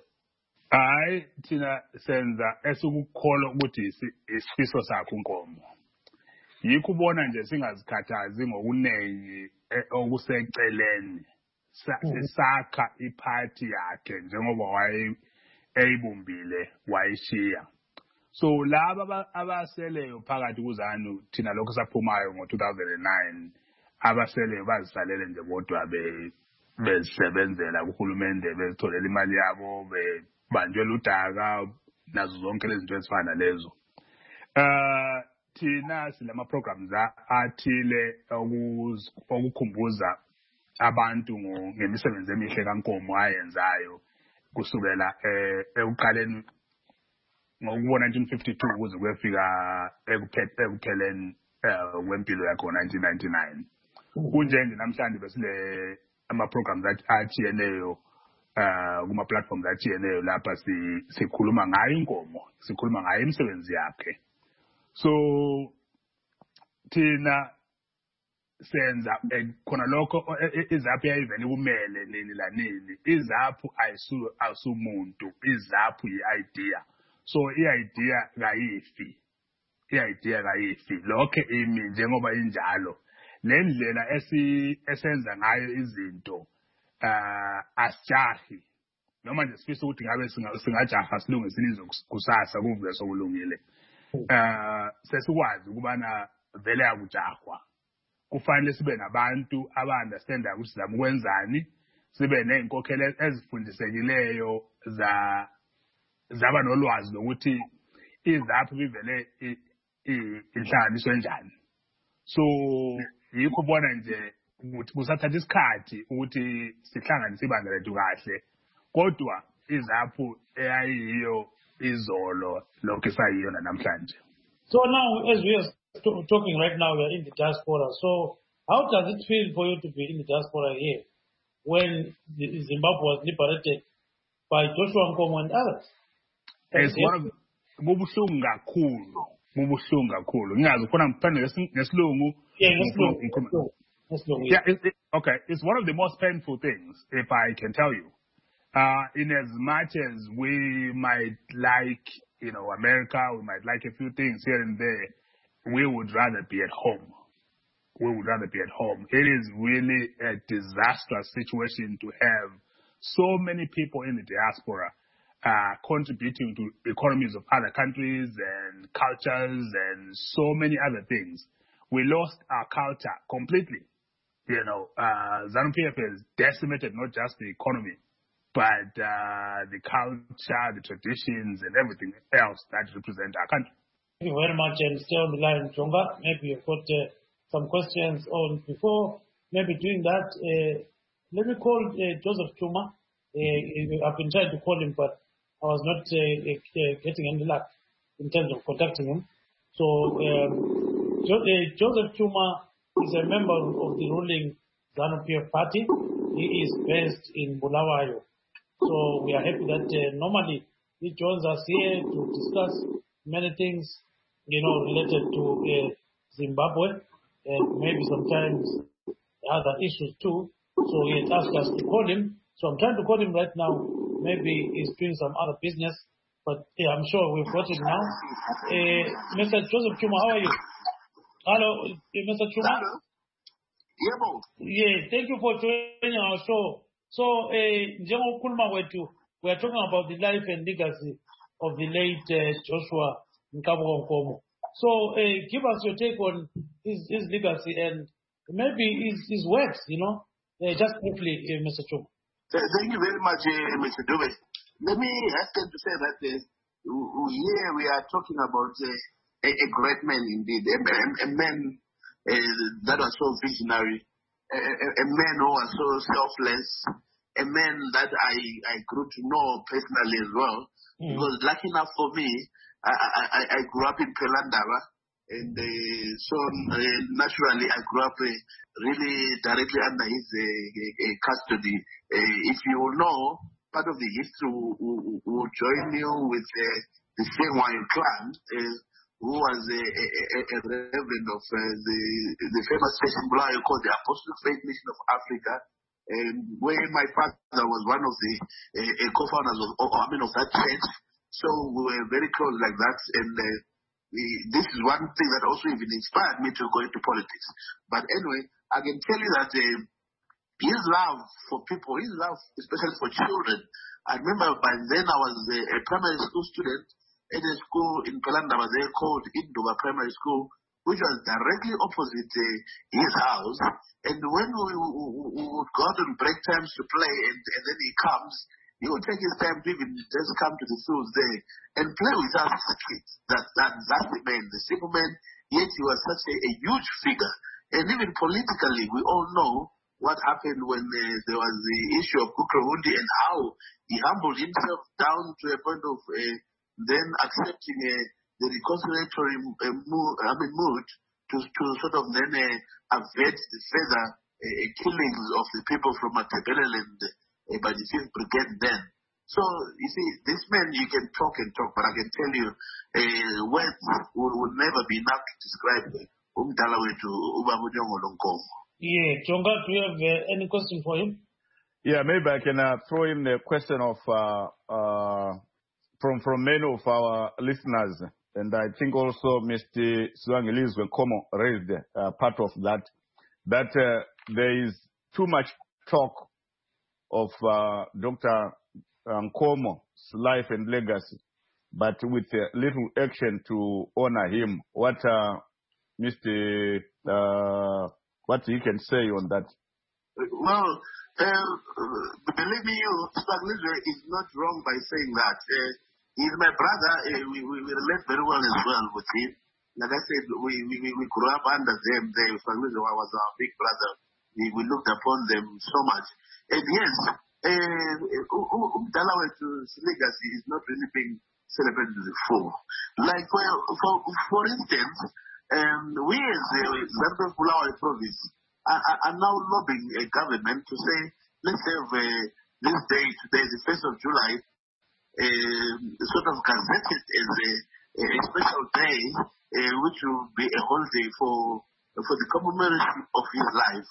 Hayi thina senza esukukholwa ukuthi isifiso sakhe uNkomo. Yikho ubona nje singazikhathazi ngokunengi okuseceleni sakha iphathi yakhe njengoba waye eyibumbile wayishiya. So laba abaseleyo phakathi kuZANU thina lokho saphumayo ngo two thousand nine abaseleyo bazisalele nje bodwa be bezisebenzela kuhulumende bezitholela imali yabo bebanjwe ludaka nazo zonke lezi zinto ezifana lezo. Uh thina silama programs athile okukhumbuza abantu ngemisebenzi emihle kaNkomo ayenzayo kusukela ekuqaleni ngo nineteen fifty-two ukuze kuyefika ekupheleni kwempilo yakhe ngo nineteen ninety-nine. Kunjenge namhlanje besile ama programs atshiyeneyo uh kuma platforms atshiyeneyo lapha sikhuluma ngayo iNkomo, sikhuluma ngayo imisebenzi yakhe. So thina senza khona lokho izaphu yayivele kumele nini la nini. Izaphu ayisu asumuntu, izaphu i-idea. So i-idea kayifi, i-idea kayifi lokho imi njengoba injalo. Lendlela esenza ngayo izinto uh asijahi noma nje sifisa ukuthi ngabe singajaha silungise izwe kusasa kuvuke sokulungile. Uh sesikwazi ukubana vele akujahwa. Kufanele sibe nabantu aba-understanda ukuthi sizama ukwenzani, sibe ney'nkokhelo ezifundisekileyo za zaba nolwazi lokuthi izaphu bivele inhlanganiswe njani. So yikho ubona nje ukuthi kusathatha isikhathi ukuthi sihlanganise ibandla lethu kahle, kodwa izaphu eyayiyo izolo lokho esayiyo namhlanje. So now, as we are talking right now, we are in the diaspora. So how does it feel for you to be in the diaspora here when Zimbabwe was liberated by Joshua Nkomo and others? It's one of bubuhlungu kakhulu, bubuhlungu kakhulu. Ngingazi khona ngiphendule ngesilungu. Yeah, ngesilungu. Ngesilungu. Yeah, it, it, okay. It's one of the most painful things, if I can tell you. Uh, in as much as we might like, you know, America, we might like a few things here and there, we would rather be at home. We would rather be at home. It is really a disastrous situation to have so many people in the diaspora uh, contributing to economies of other countries and cultures and so many other things. We lost our culture completely. You know, uh, ZANU-P F has decimated not just the economy, but uh, the culture, the traditions, and everything else that represent our country. Thank you very much, and stay on the line, Jonga. Maybe you've got uh, some questions on. Before maybe doing that, uh, let me call uh, Joseph Chuma. Uh, I've been trying to call him, but I was not uh, getting any luck in terms of contacting him. So um, jo- uh, Joseph Chuma is a member of the ruling ZANU-P F party. He is based in Bulawayo. So we are happy that uh, normally he joins us here to discuss many things, you know, related to uh, Zimbabwe and maybe sometimes other issues too. So he had asked us to call him. So I'm trying to call him right now. Maybe he's doing some other business, but yeah, I'm sure we've got him now. Uh, Mister Joseph Chuma, how are you? Hello, uh, Mister Chuma. Hello. Yeah, thank you for joining our show. So, Njengo Kulma wetu, we are talking about the life and legacy of the late uh, Joshua Nkabo Nkomo. So, uh, give us your take on his, his legacy and maybe his, his works, you know, uh, just briefly, uh, Mister Chuma. Thank you very much, uh, Mister Dube. Let me hasten to say that uh, here we are talking about uh, a, a great man indeed, a, a, a man uh, that was so visionary, a, a, a man who was so selfless, a man that I, I grew to know personally as well. Mm. Because lucky enough for me, I, I, I grew up in Pelandaba, and uh, so uh, naturally I grew up uh, really directly under his uh, uh, custody. Uh, if you know, part of the history will, will join you with uh, the Sengwai clan, uh, who was a, a, a, a reverend of uh, the, the famous church in Bulawayo called the Apostolic Faith Mission of Africa, and where my father was one of the uh, uh, co-founders of, of, I mean, of that church. So we were very close like that, and uh, we, this is one thing that also even inspired me to go into politics. But anyway, I can tell you that uh, his love for people, his love especially for children. I remember by then I was a, a primary school student at a school in Pelanda, was there called Induba Primary School, which was directly opposite uh, his house. And when we, we, we would go out on break times to play, and, and then he comes, he would take his time to even just come to the fields there and play with us as kids. That, that, that's the man, the simple man, yet he was such a, a huge figure. And even politically, we all know what happened when uh, there was the issue of Kukrawundi and how he humbled himself down to a point of uh, then accepting uh, the reconciliatory uh, mood, I mean, mood to, to sort of then uh, avert the further uh, killings of the people from Matabeleland uh, by the fifth Brigade then. So, you see, this man, you can talk and talk, but I can tell you, uh, words would, would never be enough to describe Umdala wetu Ubamujongo Lonkomo. Yeah, Jonga, do you have uh, any question for him? Yeah, maybe I can uh, throw in the question of uh, uh, from from many of our listeners, and I think also Mister Swangilizwe Komo raised uh, part of that, that uh, there is too much talk of uh, Doctor Nkomo's life and legacy, but with uh, little action to honor him. What uh, Mister Uh, what you can say on that? Well, uh, believe me, you, Swangilizwe is not wrong by saying that. Uh, he's my brother. Uh, we, we, we relate very well as well with him. Like I said, we, we, we grew up under them. They, Swangilizwe was our big brother. We, we looked upon them so much. And yes, Umdala wetu's legacy is not really being celebrated to the full. Like, well, for, for instance, Um, we as the Zambia Bulawayo province are, are, are now lobbying a government to say, let's have uh, this day, today, the first of July, uh, sort of gazetted as a, a special day, uh, which will be a holiday for for the commemoration of his life.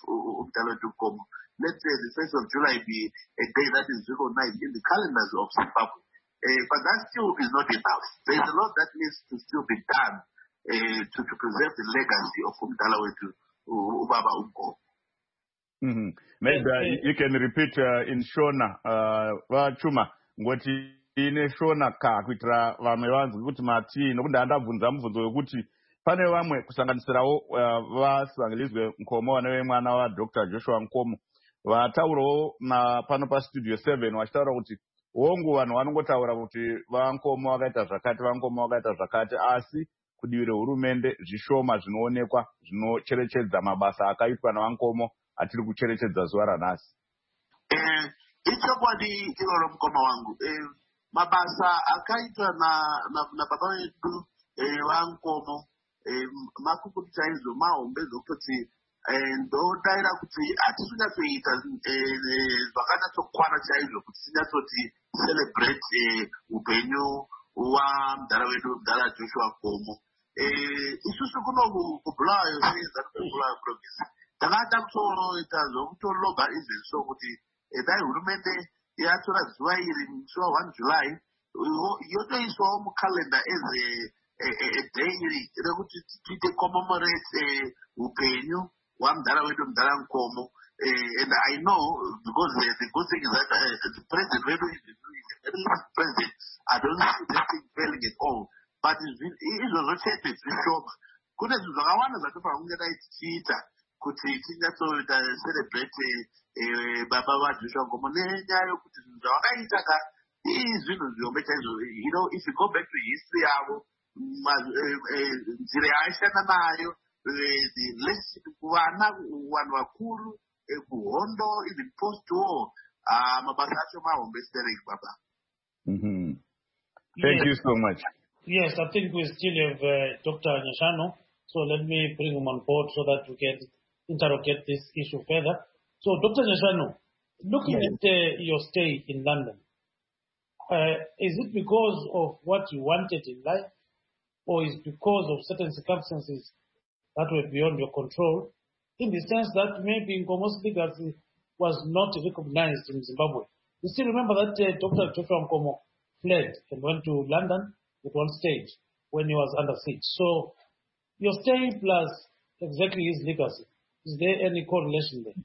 Let's say the first of July be a day that is recognized in the calendars of Zimbabwe. Uh, but that still is not enough. There is a lot that needs to still be done Uh, to, to preserve the legacy of Umdala wetu Ubaba Umko. Mm-hmm. Maybe uh, you can repeat uh, in Shona, Vachuma, ngoti ine Shona ka kuitira vamwe vanhu kuti mati nokunda ndabvunza mubvunzo wekuti pane vamwe kusanganisirawo uh, vaSwangilizwe Nkomo vane mwana wa Doctor Joshua Nkomo vataurawo pano pastudio seven vachitaura kuti wongu vanhu vanongotaura kuti vaNkomo vakaita zvakati vaNkomo vakaita zvakati asi kudivi rehurumende zvishoma zvinoonekwa zvinocherechedza mabasa akaitwa naVankomo atiri kucherechedza zuva ranhasi. Eh, ichokwadi iroro mukoma wangu. Eh, mabasa akaitwa na na, na baba wedu eh, vaNkomo eh, makukutu chaizvo mahombe zvokutoti eh, ndodaira kuti hatisingatsoita eh, zvakanatsokwana chaizvo kuti tinyatsoti celebrate eh, upenyu hwamudhara wedu mudhara Joshua Nkomo. Eh, isusu kuno kubulawayo seiza kubulawayo province takata kutoita zvokutologa izvezvo kuti dai hurumende yatora zuva iri musi wa one July yotoiswawo mukalenda as a day rekuti tiite commemorate upenyu hwamudhara wedu mudhara Nkomo. And I know because the, the good thing is that uh, the president wedu is a very president. I don't see that thing failing at all. But izvozvo chete zvishoma. Kune zvinhu zvakawanda zvatofana kunge dai tichiita kuti tinyatsoita celebrate baba vaJoshua Nkomo nenyaya yokuti zvinhu zvavakaita ka izvinhu zvihombe chaizvo. You know, if you go back to history yavo, nzira yaaishanda nayo, the lesson kuvana, vanhu vakuru, kuhondo, even post-war, mabasa acho mahombe stereki baba. Thank you so much. Yes, I think we still have uh, Doctor Nyashano, so let me bring him on board so that we can interrogate this issue further. So, Doctor Nyashano, looking yes. at uh, your stay in London, uh, is it because of what you wanted in life, or is it because of certain circumstances that were beyond your control, in the sense that maybe Nkomo's legacy was not recognized in Zimbabwe? You still remember that uh, Doctor Joshua Nkomo fled and went to London at one stage when he was under siege. So your stay plus exactly his legacy, is there any correlation there?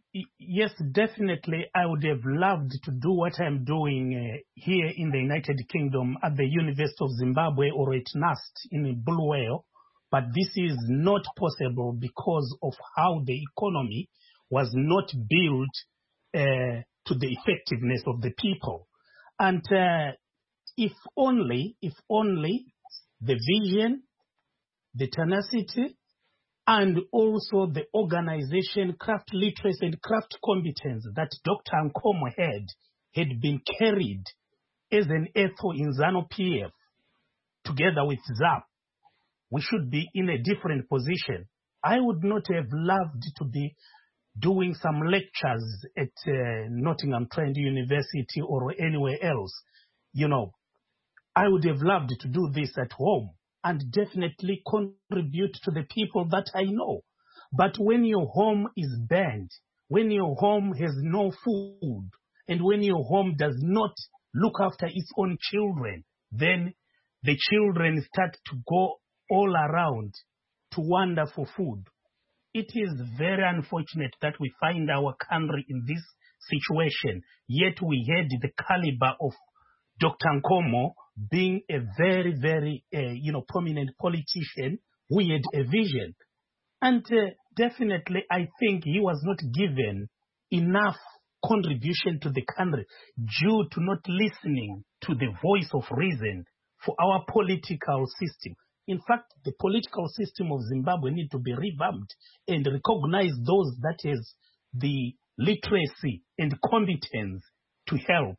yes, definitely, I would have loved to do what I'm doing uh, here in the United Kingdom at the University of Zimbabwe or at NUST in Bulawayo, but this is not possible because of how the economy was not built uh, to the effectiveness of the people. And uh, if only, if only the vision, the tenacity, and also the organization, craft literacy and craft competence that Doctor Nkomo had, had been carried as an ethos in ZANU-P F together with Z A P, we should be in a different position. I would not have loved to be doing some lectures at uh, Nottingham Trent University or anywhere else. You know, I would have loved to do this at home and definitely contribute to the people that I know. But when your home is banned, when your home has no food, and when your home does not look after its own children, then the children start to go all around to wander for food. It is very unfortunate that we find our country in this situation, yet we had the caliber of Doctor Nkomo being a very, very, uh, you know, prominent politician who had a vision. And uh, definitely, I think he was not given enough contribution to the country due to not listening to the voice of reason for our political system. In fact, the political system of Zimbabwe needs to be revamped and recognize those that has the literacy and competence to help.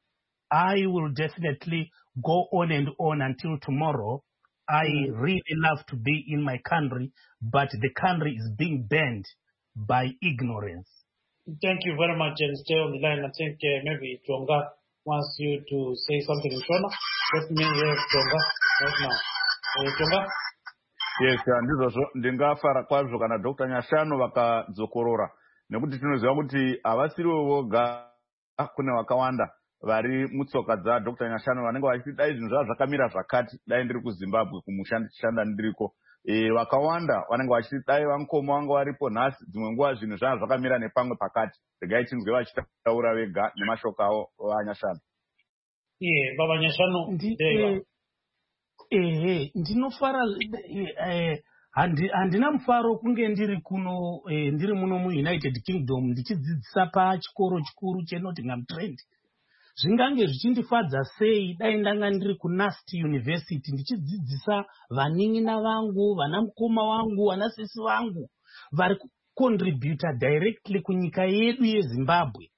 I will definitely go on and on until tomorrow. I really love to be in my country, but the country is being banned by ignorance. Thank you very much, and stay on the line. I think uh, maybe Tonga wants you to say something in Shona. Let me hear Tonga right now. Uh, Tonga? Yes, ndizvo ndingafara kwazvo kana Doctor Nyashanu vakadzokorora nekuti tinoziva kuti havasiriwo voga, kune vakawanda vari mutsoka dzaDoctor Nyashanu vanenge vachiti dai zvinhu zvava zvakamira zvakati dai ndiri kuZimbabwe kumushanda ndiriko. E, vakawanda vanenge vachiti dai Vankomo vanga varipo nhasi dzimwe nguva zvinhu zvava zvakamira nepamwe pakati. Regai tinzwe vachitaura vega nemashoko avo vaNyashanu. Yeah, Baba Nyashanu. Ndi, eh, ndinofara eh, handina mufaro kunge ndiri kuno eh, ndiri muno muUnited Kingdom ndichidzidzisa pachikoro chikuru cheNottingham Trent. Zvingange zvichindifadza sei dai ndanga ndiri kuNUST University ndichidzidzisa vanin'ina vangu, vanamukoma vangu, vanasesi vangu vari kucontributa directly kunyika yedu yeZimbabwe.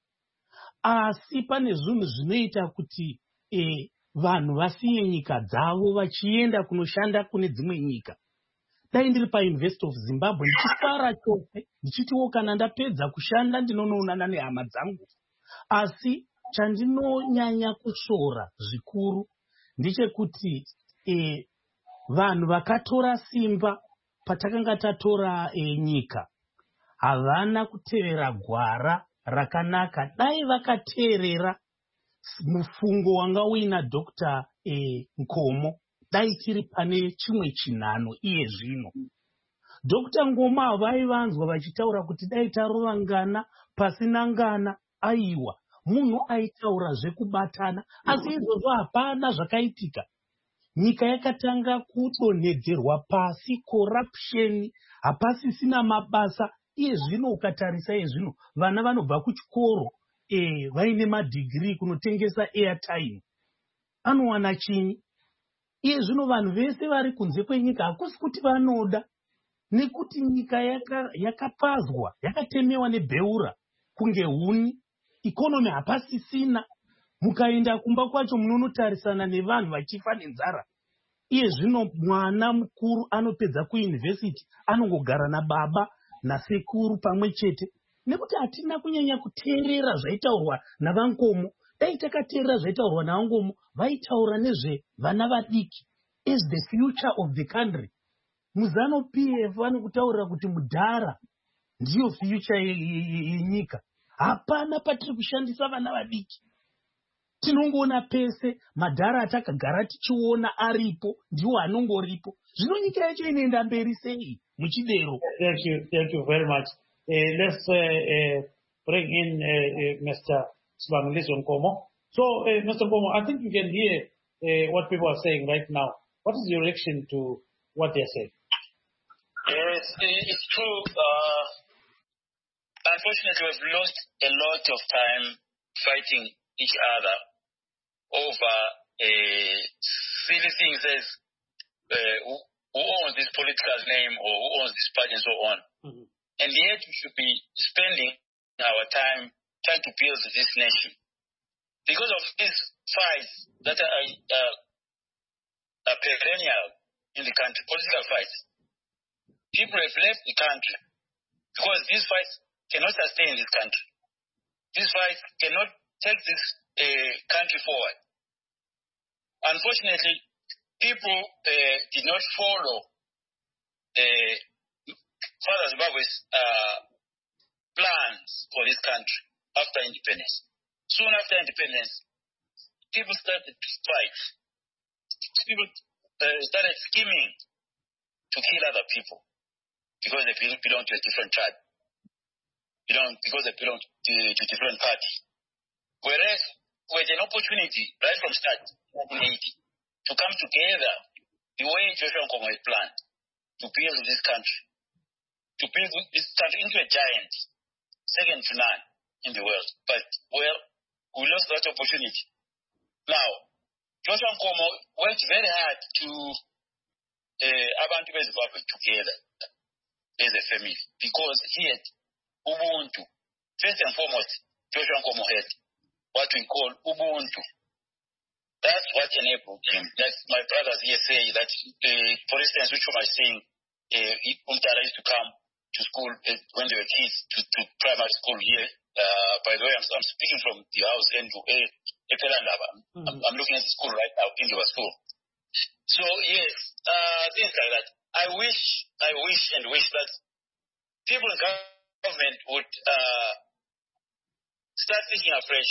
Asi pane zvinhu zvinoita kuti eh, vanhu vasiye nyika dzavo vachienda kunoshanda kune dzimwe nyika. Dai ndiri paUniversity of Zimbabwe ndichifara chose ndichitiwo kana ndapedza kushanda ndinonoonana nehama dzangu. Asi chandinonyanya kushora zvikuru ndechekuti eh, vanhu vakatora simba patakanga tatora eh, nyika havana kutevera gwara rakanaka. Dai vakateerera mufungo wanga uina Doctor eh, Nkomo, dai tiri pane chimwe chinhano iye zvino. Doctor Ngoma vaivanzwa vachitaura kuti dai tarova ngana pasina ngana, aiwa munhu aitaura zvekubatana, asi izvozvo hapana zvakaitika. Nyika yakatanga kudonhedzerwa pasi, corruption, hapasisina mabasa. Iye zvino ukatarisa iye zvino vana vanobva kuchikoro eh, vaine madigiri kunotengesa airtime. Anowana chini? Iye zvino vanhu vese vari kunze kwenyika hakusi kuti vanoda, nekuti nyika yakapazwa, yaka yakatemewa nebheura kunge huni. Economy hapasisina. Mukaenda kumba kwacho munonotarisana nevanhu vachifa nenzara. Iye zvino mwana mukuru anopedza kuuniversity anongogara nababa nasekuru pamwe chete, nekuti hatina kunyanya kuteerera zvaitaurwa naVankomo. Dai takateerera zvaitaurwa naVankomo, vaitaura nezve vana vadiki as the future of the country. MuZANU-P F vanokutaurira kuti mudhara ndiyo future yenyika. Hapana patiri kushandisa vana vadiki. Tinongoona pese madhara atakagara tichiona aripo ndiwo anongoripo. Zvino nyika yacho inoenda mberi sei muchidero. Thank you, thank you very much. uh, let's uh, uh, bring in uh, uh, Mister Sibangilizwe Nkomo. So, uh, Mister Nkomo, I think you can hear uh, what people are saying right now. What is your reaction to what they're saying? Yes, it's true. Uh, unfortunately, we've lost a lot of time fighting each other over uh, silly things as uh, who, who owns this political name or who owns this party and so on. Mm-hmm. And yet we should be spending our time trying to build this nation. Because of these fights that are, uh, are perennial in the country, political fights, people have left the country because these fights cannot sustain this country. These fights cannot take this uh, country forward. Unfortunately, people uh, did not follow uh, Father Zimbabwe's uh, plans for this country after independence. Soon after independence, people started to fight. People uh, started scheming to kill other people because they belong to a different tribe, belong because they belong to, to a different party. Whereas we had an opportunity right from start in nineteen eighty to come together the way Joshua Nkomo had planned to build this country, to build this country into a giant, second to none in the world. But, well, we lost that opportunity. Now, Joshua Nkomo worked very hard to uh, abantu beZimbabwe together as a family because he had Ubuntu. First and foremost, Joshua Nkomo had what we call Ubuntu. That's what enabled him. That's my brothers here say that, uh, for instance, which was saying, uh, Umtala used to come to school uh, when they were kids to, to primary school here. Uh, by the way, I'm, I'm speaking from the house in Epelandaba. Mm-hmm. I'm, I'm looking at the school right now, in the school. So, yes, uh, things like that. I wish, I wish and wish that people in government would uh, start thinking afresh,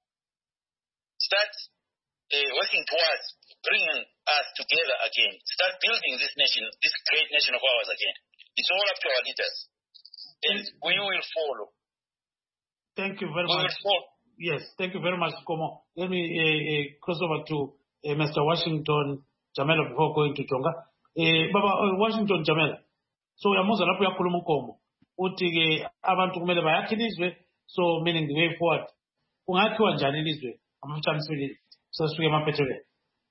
start uh, working towards bringing us together again, start building this nation, this great nation of ours again. It's all up to our leaders, and we will follow. Thank you very we much. Yes, thank you very much, Nkomo. Let me uh, uh, cross over to uh, Mister Washington Jamela before going to Tonga. Uh, Baba uh, Washington Jamela. So yamuza lapho yakhuluma uNkomo. Uthi ke abantu kumele bayakhe ilizwe, so meaning the way forward. Kungakhiwa njani ilizwe? Amafuthanisile sasuke emaphethelweni.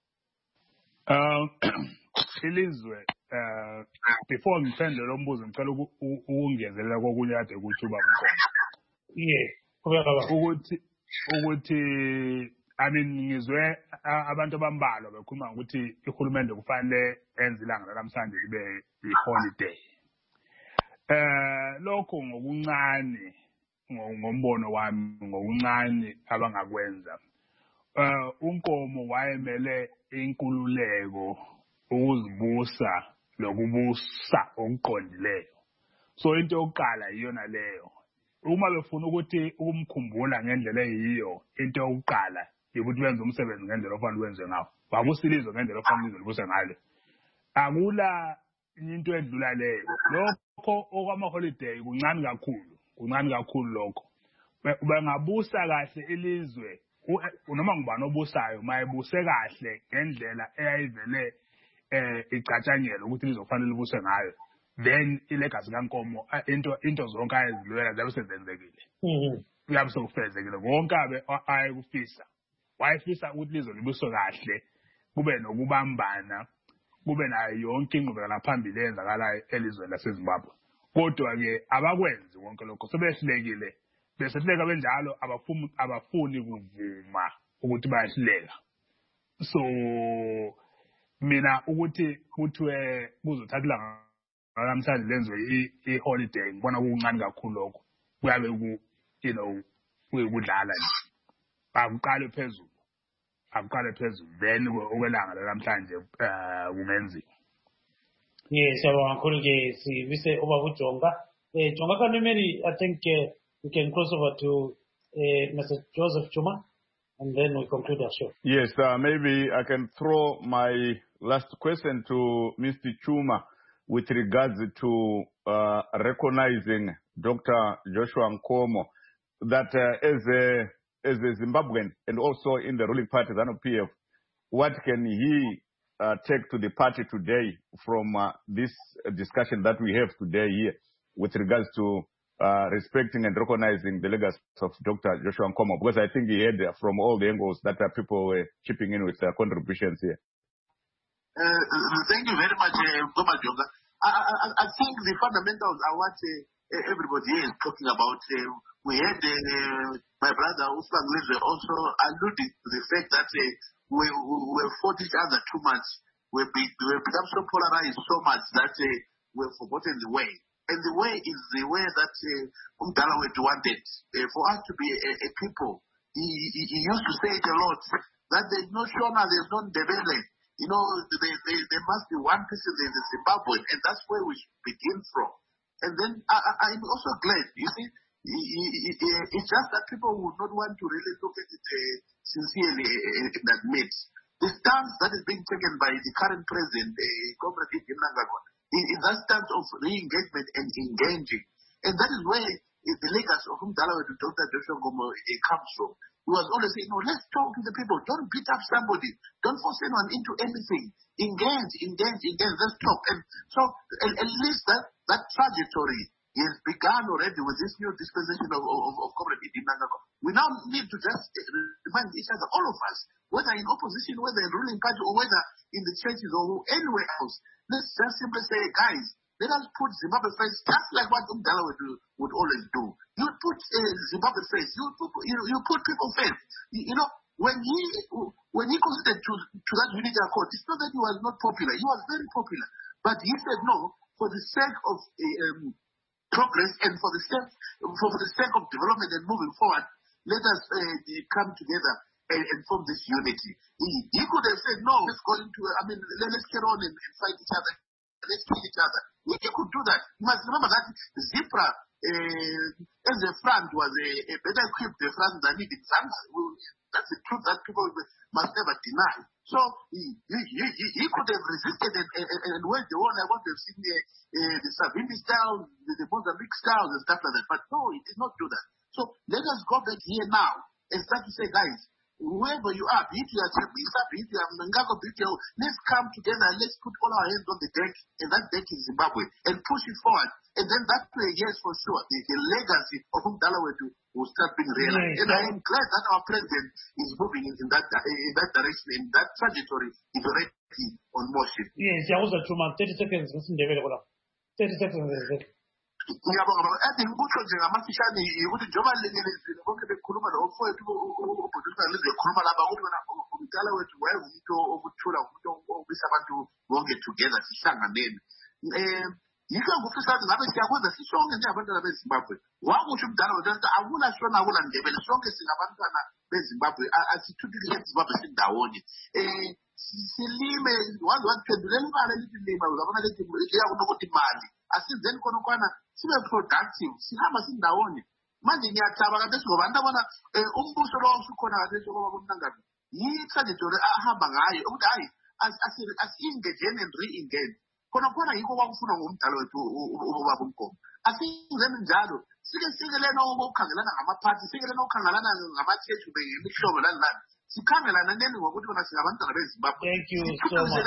Um ilizwe uh before ngiphendule lo mbuzo ngicela ukungezelela kokunye kade kutshuba uNkomo. Yeah, kubeka ukuthi ukuthi I mean ngizwe abantu abambalwa bekhuluma ukuthi ihulumende kufanele enze ilanga namhlanje libe iholiday. Eh lokho ngokuncane ngombono wami ngokuncane abangakwenza. Eh uNkomo wayemele inkululeko ukuzibusa lokubusa okuqondileyo. So into yokuqala iyona leyo. Uma befuna ukuthi ukumkhumbula ngendlela eyiyo into yokuqala ukuthi wenze umsebenzi ngendlela ofanele wenze ngawo. Bakusilizwe ngendlela ofanele uzibuse ngalo. Akula into edlula leyo. Lokho okwama holiday kuncane kakhulu, kuncane kakhulu lokho. Bengabusa kahle ilizwe noma ngubani obusayo mayebuse kahle ngendlela eyayivele eh icatshanyelo ukuthi lizofanele libuse ngayo. Then ilegacy kaNkomo into into zonke ayezilwela zabe sezenzekile. Mhm. Uyabe sokufezekile konke abe ayekufisa. Wayefisa ukuthi lizo libuswe kahle kube nokubambana kube nayo yonke ingqubekela phambili eyenzakalayo elizweni laseZimbabwe. Kodwa ke abakwenzi konke lokho sebehlekile bese hleka benjalo abafuni abafuni kuvuma ukuthi bayahleka. So mina ukuthi kuthiwe kuzothatha namhlanje lenzwe i-holiday ngibona kuncane kakhulu lokho kuyabe ku you know kuyikudlala nje akuqale phezulu akuqale phezulu then okwelanga namhlanje eh kungenziwa. Yes, siyabonga kakhulu ke sivise uba kuJonga. Eh Jonga Kanimeli, I think uh, we can cross over to uh, Mister Joseph Chuma and then we conclude our show. Yes, uh, maybe I can throw my last question to Mister Chuma with regards to uh, recognizing Doctor Joshua Nkomo, that uh, as a as a Zimbabwean and also in the ruling party, ZANU P F, what can he uh, take to the party today from uh, this discussion that we have today here with regards to uh, respecting and recognizing the legacy of Doctor Joshua Nkomo? Because I think he had uh, from all the angles that uh, people were chipping in with their contributions here. Uh, thank you very much, uh, I, I, I think the fundamentals are what uh, everybody is talking about. Uh, we had uh, my brother Usman Lizwe also alluding to the fact that uh, we, we fought each other too much. We've, be, we've become so polarized so much that uh, we've forgotten the way. And the way is the way that uh, Umdalawethu wanted uh, for us to be a, a people. He, he, he used to say it a lot, that there's no Shona, there's no Ndebele. You know, there, there, there must be one person in Zimbabwe, and that's where we should begin from. And then I, I'm also glad, you see, it's just that people would not want to really look at it uh, sincerely and admit. The stance that is being taken by the current president, uh, Comrade Idi Mnangagwa, is that stance of re-engagement and engaging. And that is where the legacy of Umdalawethu Doctor Joshua Nkomo comes from. He was always saying, no, let's talk to the people. Don't beat up somebody. Don't force anyone into anything. Engage, engage, engage. Let's talk. And so at, at least that, that trajectory is begun already with this new dispensation of, of, of Comrade Idi Mnangagwa. We now need to just remind each other, all of us, whether in opposition, whether in ruling party, or whether in the churches or anywhere else, let's just simply say, guys, let us put Zimbabwe first, just like what Umdalawethu would, would always do. You put uh, Zimbabwe first. You put, you, you put people first. You, you know, when he when he consented to, to that unity accord, it's not that he was not popular. He was very popular. But he said, no, for the sake of uh, um, progress and for the sake for the sake of development and moving forward, let us uh, come together and, and form this unity. He, he could have said, no, let's go into, I mean, let, let's get on and, and fight each other. Let's kill each other. He, he could do that. You must remember that Zipra, uh, as a front, was a, a better equipped front than Idi Zanga. That's the truth that people must never deny. So he, he, he, he could have resisted and, and, and went the one I want to have seen the, uh, the Savimbi style, the, the Mozambique styles and stuff like that. But no, he did not do that. So let us go back here now and start to say, guys, whoever you are, be it your Chambisa, be it your Mnangagwa, be it your, let's come together and let's put all our hands on the deck, and that deck is Zimbabwe, and push it forward. And then that way, yes, for sure, the, the legacy of Umdalawethu will start being realized. Yes, and I am glad that our president is moving in, in that in that direction, in that trajectory is already on motion. Yes, Yahuza Chuma, thirty seconds, thirty seconds. Ngiyabonga ade ngikutsho nje ngamafishane ukuthi njengoba lelezile konke bekhuluma lo mfowethu uProfessor Lizwe ekhuluma lapha ukuthi wena Umdalawethu wayengumuntu okuthula umuntu obisa abantu bonke together sihlanganene. Eh yikho ngufisa ngabe siyakwenza sisonke njengabantwana beZimbabwe. Wakusho Umdalawethu ukuthi akula shona akula Ndebele sonke singabantwana beZimbabwe asithuthukile eZimbabwe sindawonye. Eh silime wazi waphendulela imali elithi lima uzabona lethi iyakunokuthi imali asizeni khona ukwana sibe productive sihamba sindawonye. Manje ngiyathaba kade ngoba ndabona umbuso lo usukhona kade ngoba kuMnangagwa yi-trajectory ahamba ngayo ukuthi hayi asi-engage and re-engage khona khona yikho kwakufuna ngumdalawethu ubaba uNkomo. Asingeni njalo sike sike lena ukukhangelana ngama-party sike lena ukukhangelana ngama-church ngemihlobo lani lani sikhangelana neni ngokuthi bona singabantwana beZimbabwe. Thank you so much.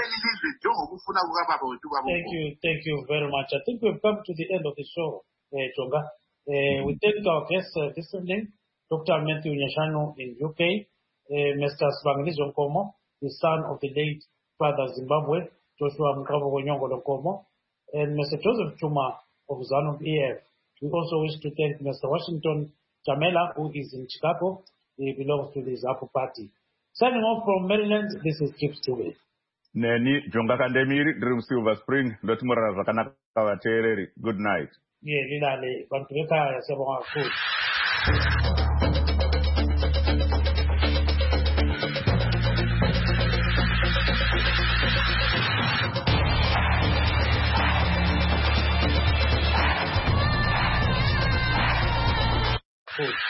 Thank you, thank you very much. I think we've come to the end of the show, uh, Jonga. Uh, we thank our guests uh, this evening, Doctor Matthew Nyashanu in U K, uh, Mister Sibangaliso Nkomo, the son of the late father Zimbabwe, Joshua Nkomo, and Mister Joseph Chuma of ZANU P F. We also wish to thank Mister Washington Jamela, who is in Chicago. He belongs to the ZAPU party. Signing off from Maryland, this is Chips Tuwe. Neni Jonga Kandemiri, Dream Silver Spring, Dotumara Vakanaka Vatereri. Good night. Yeah, Lilale, Bantueka, Sabon Food. Food.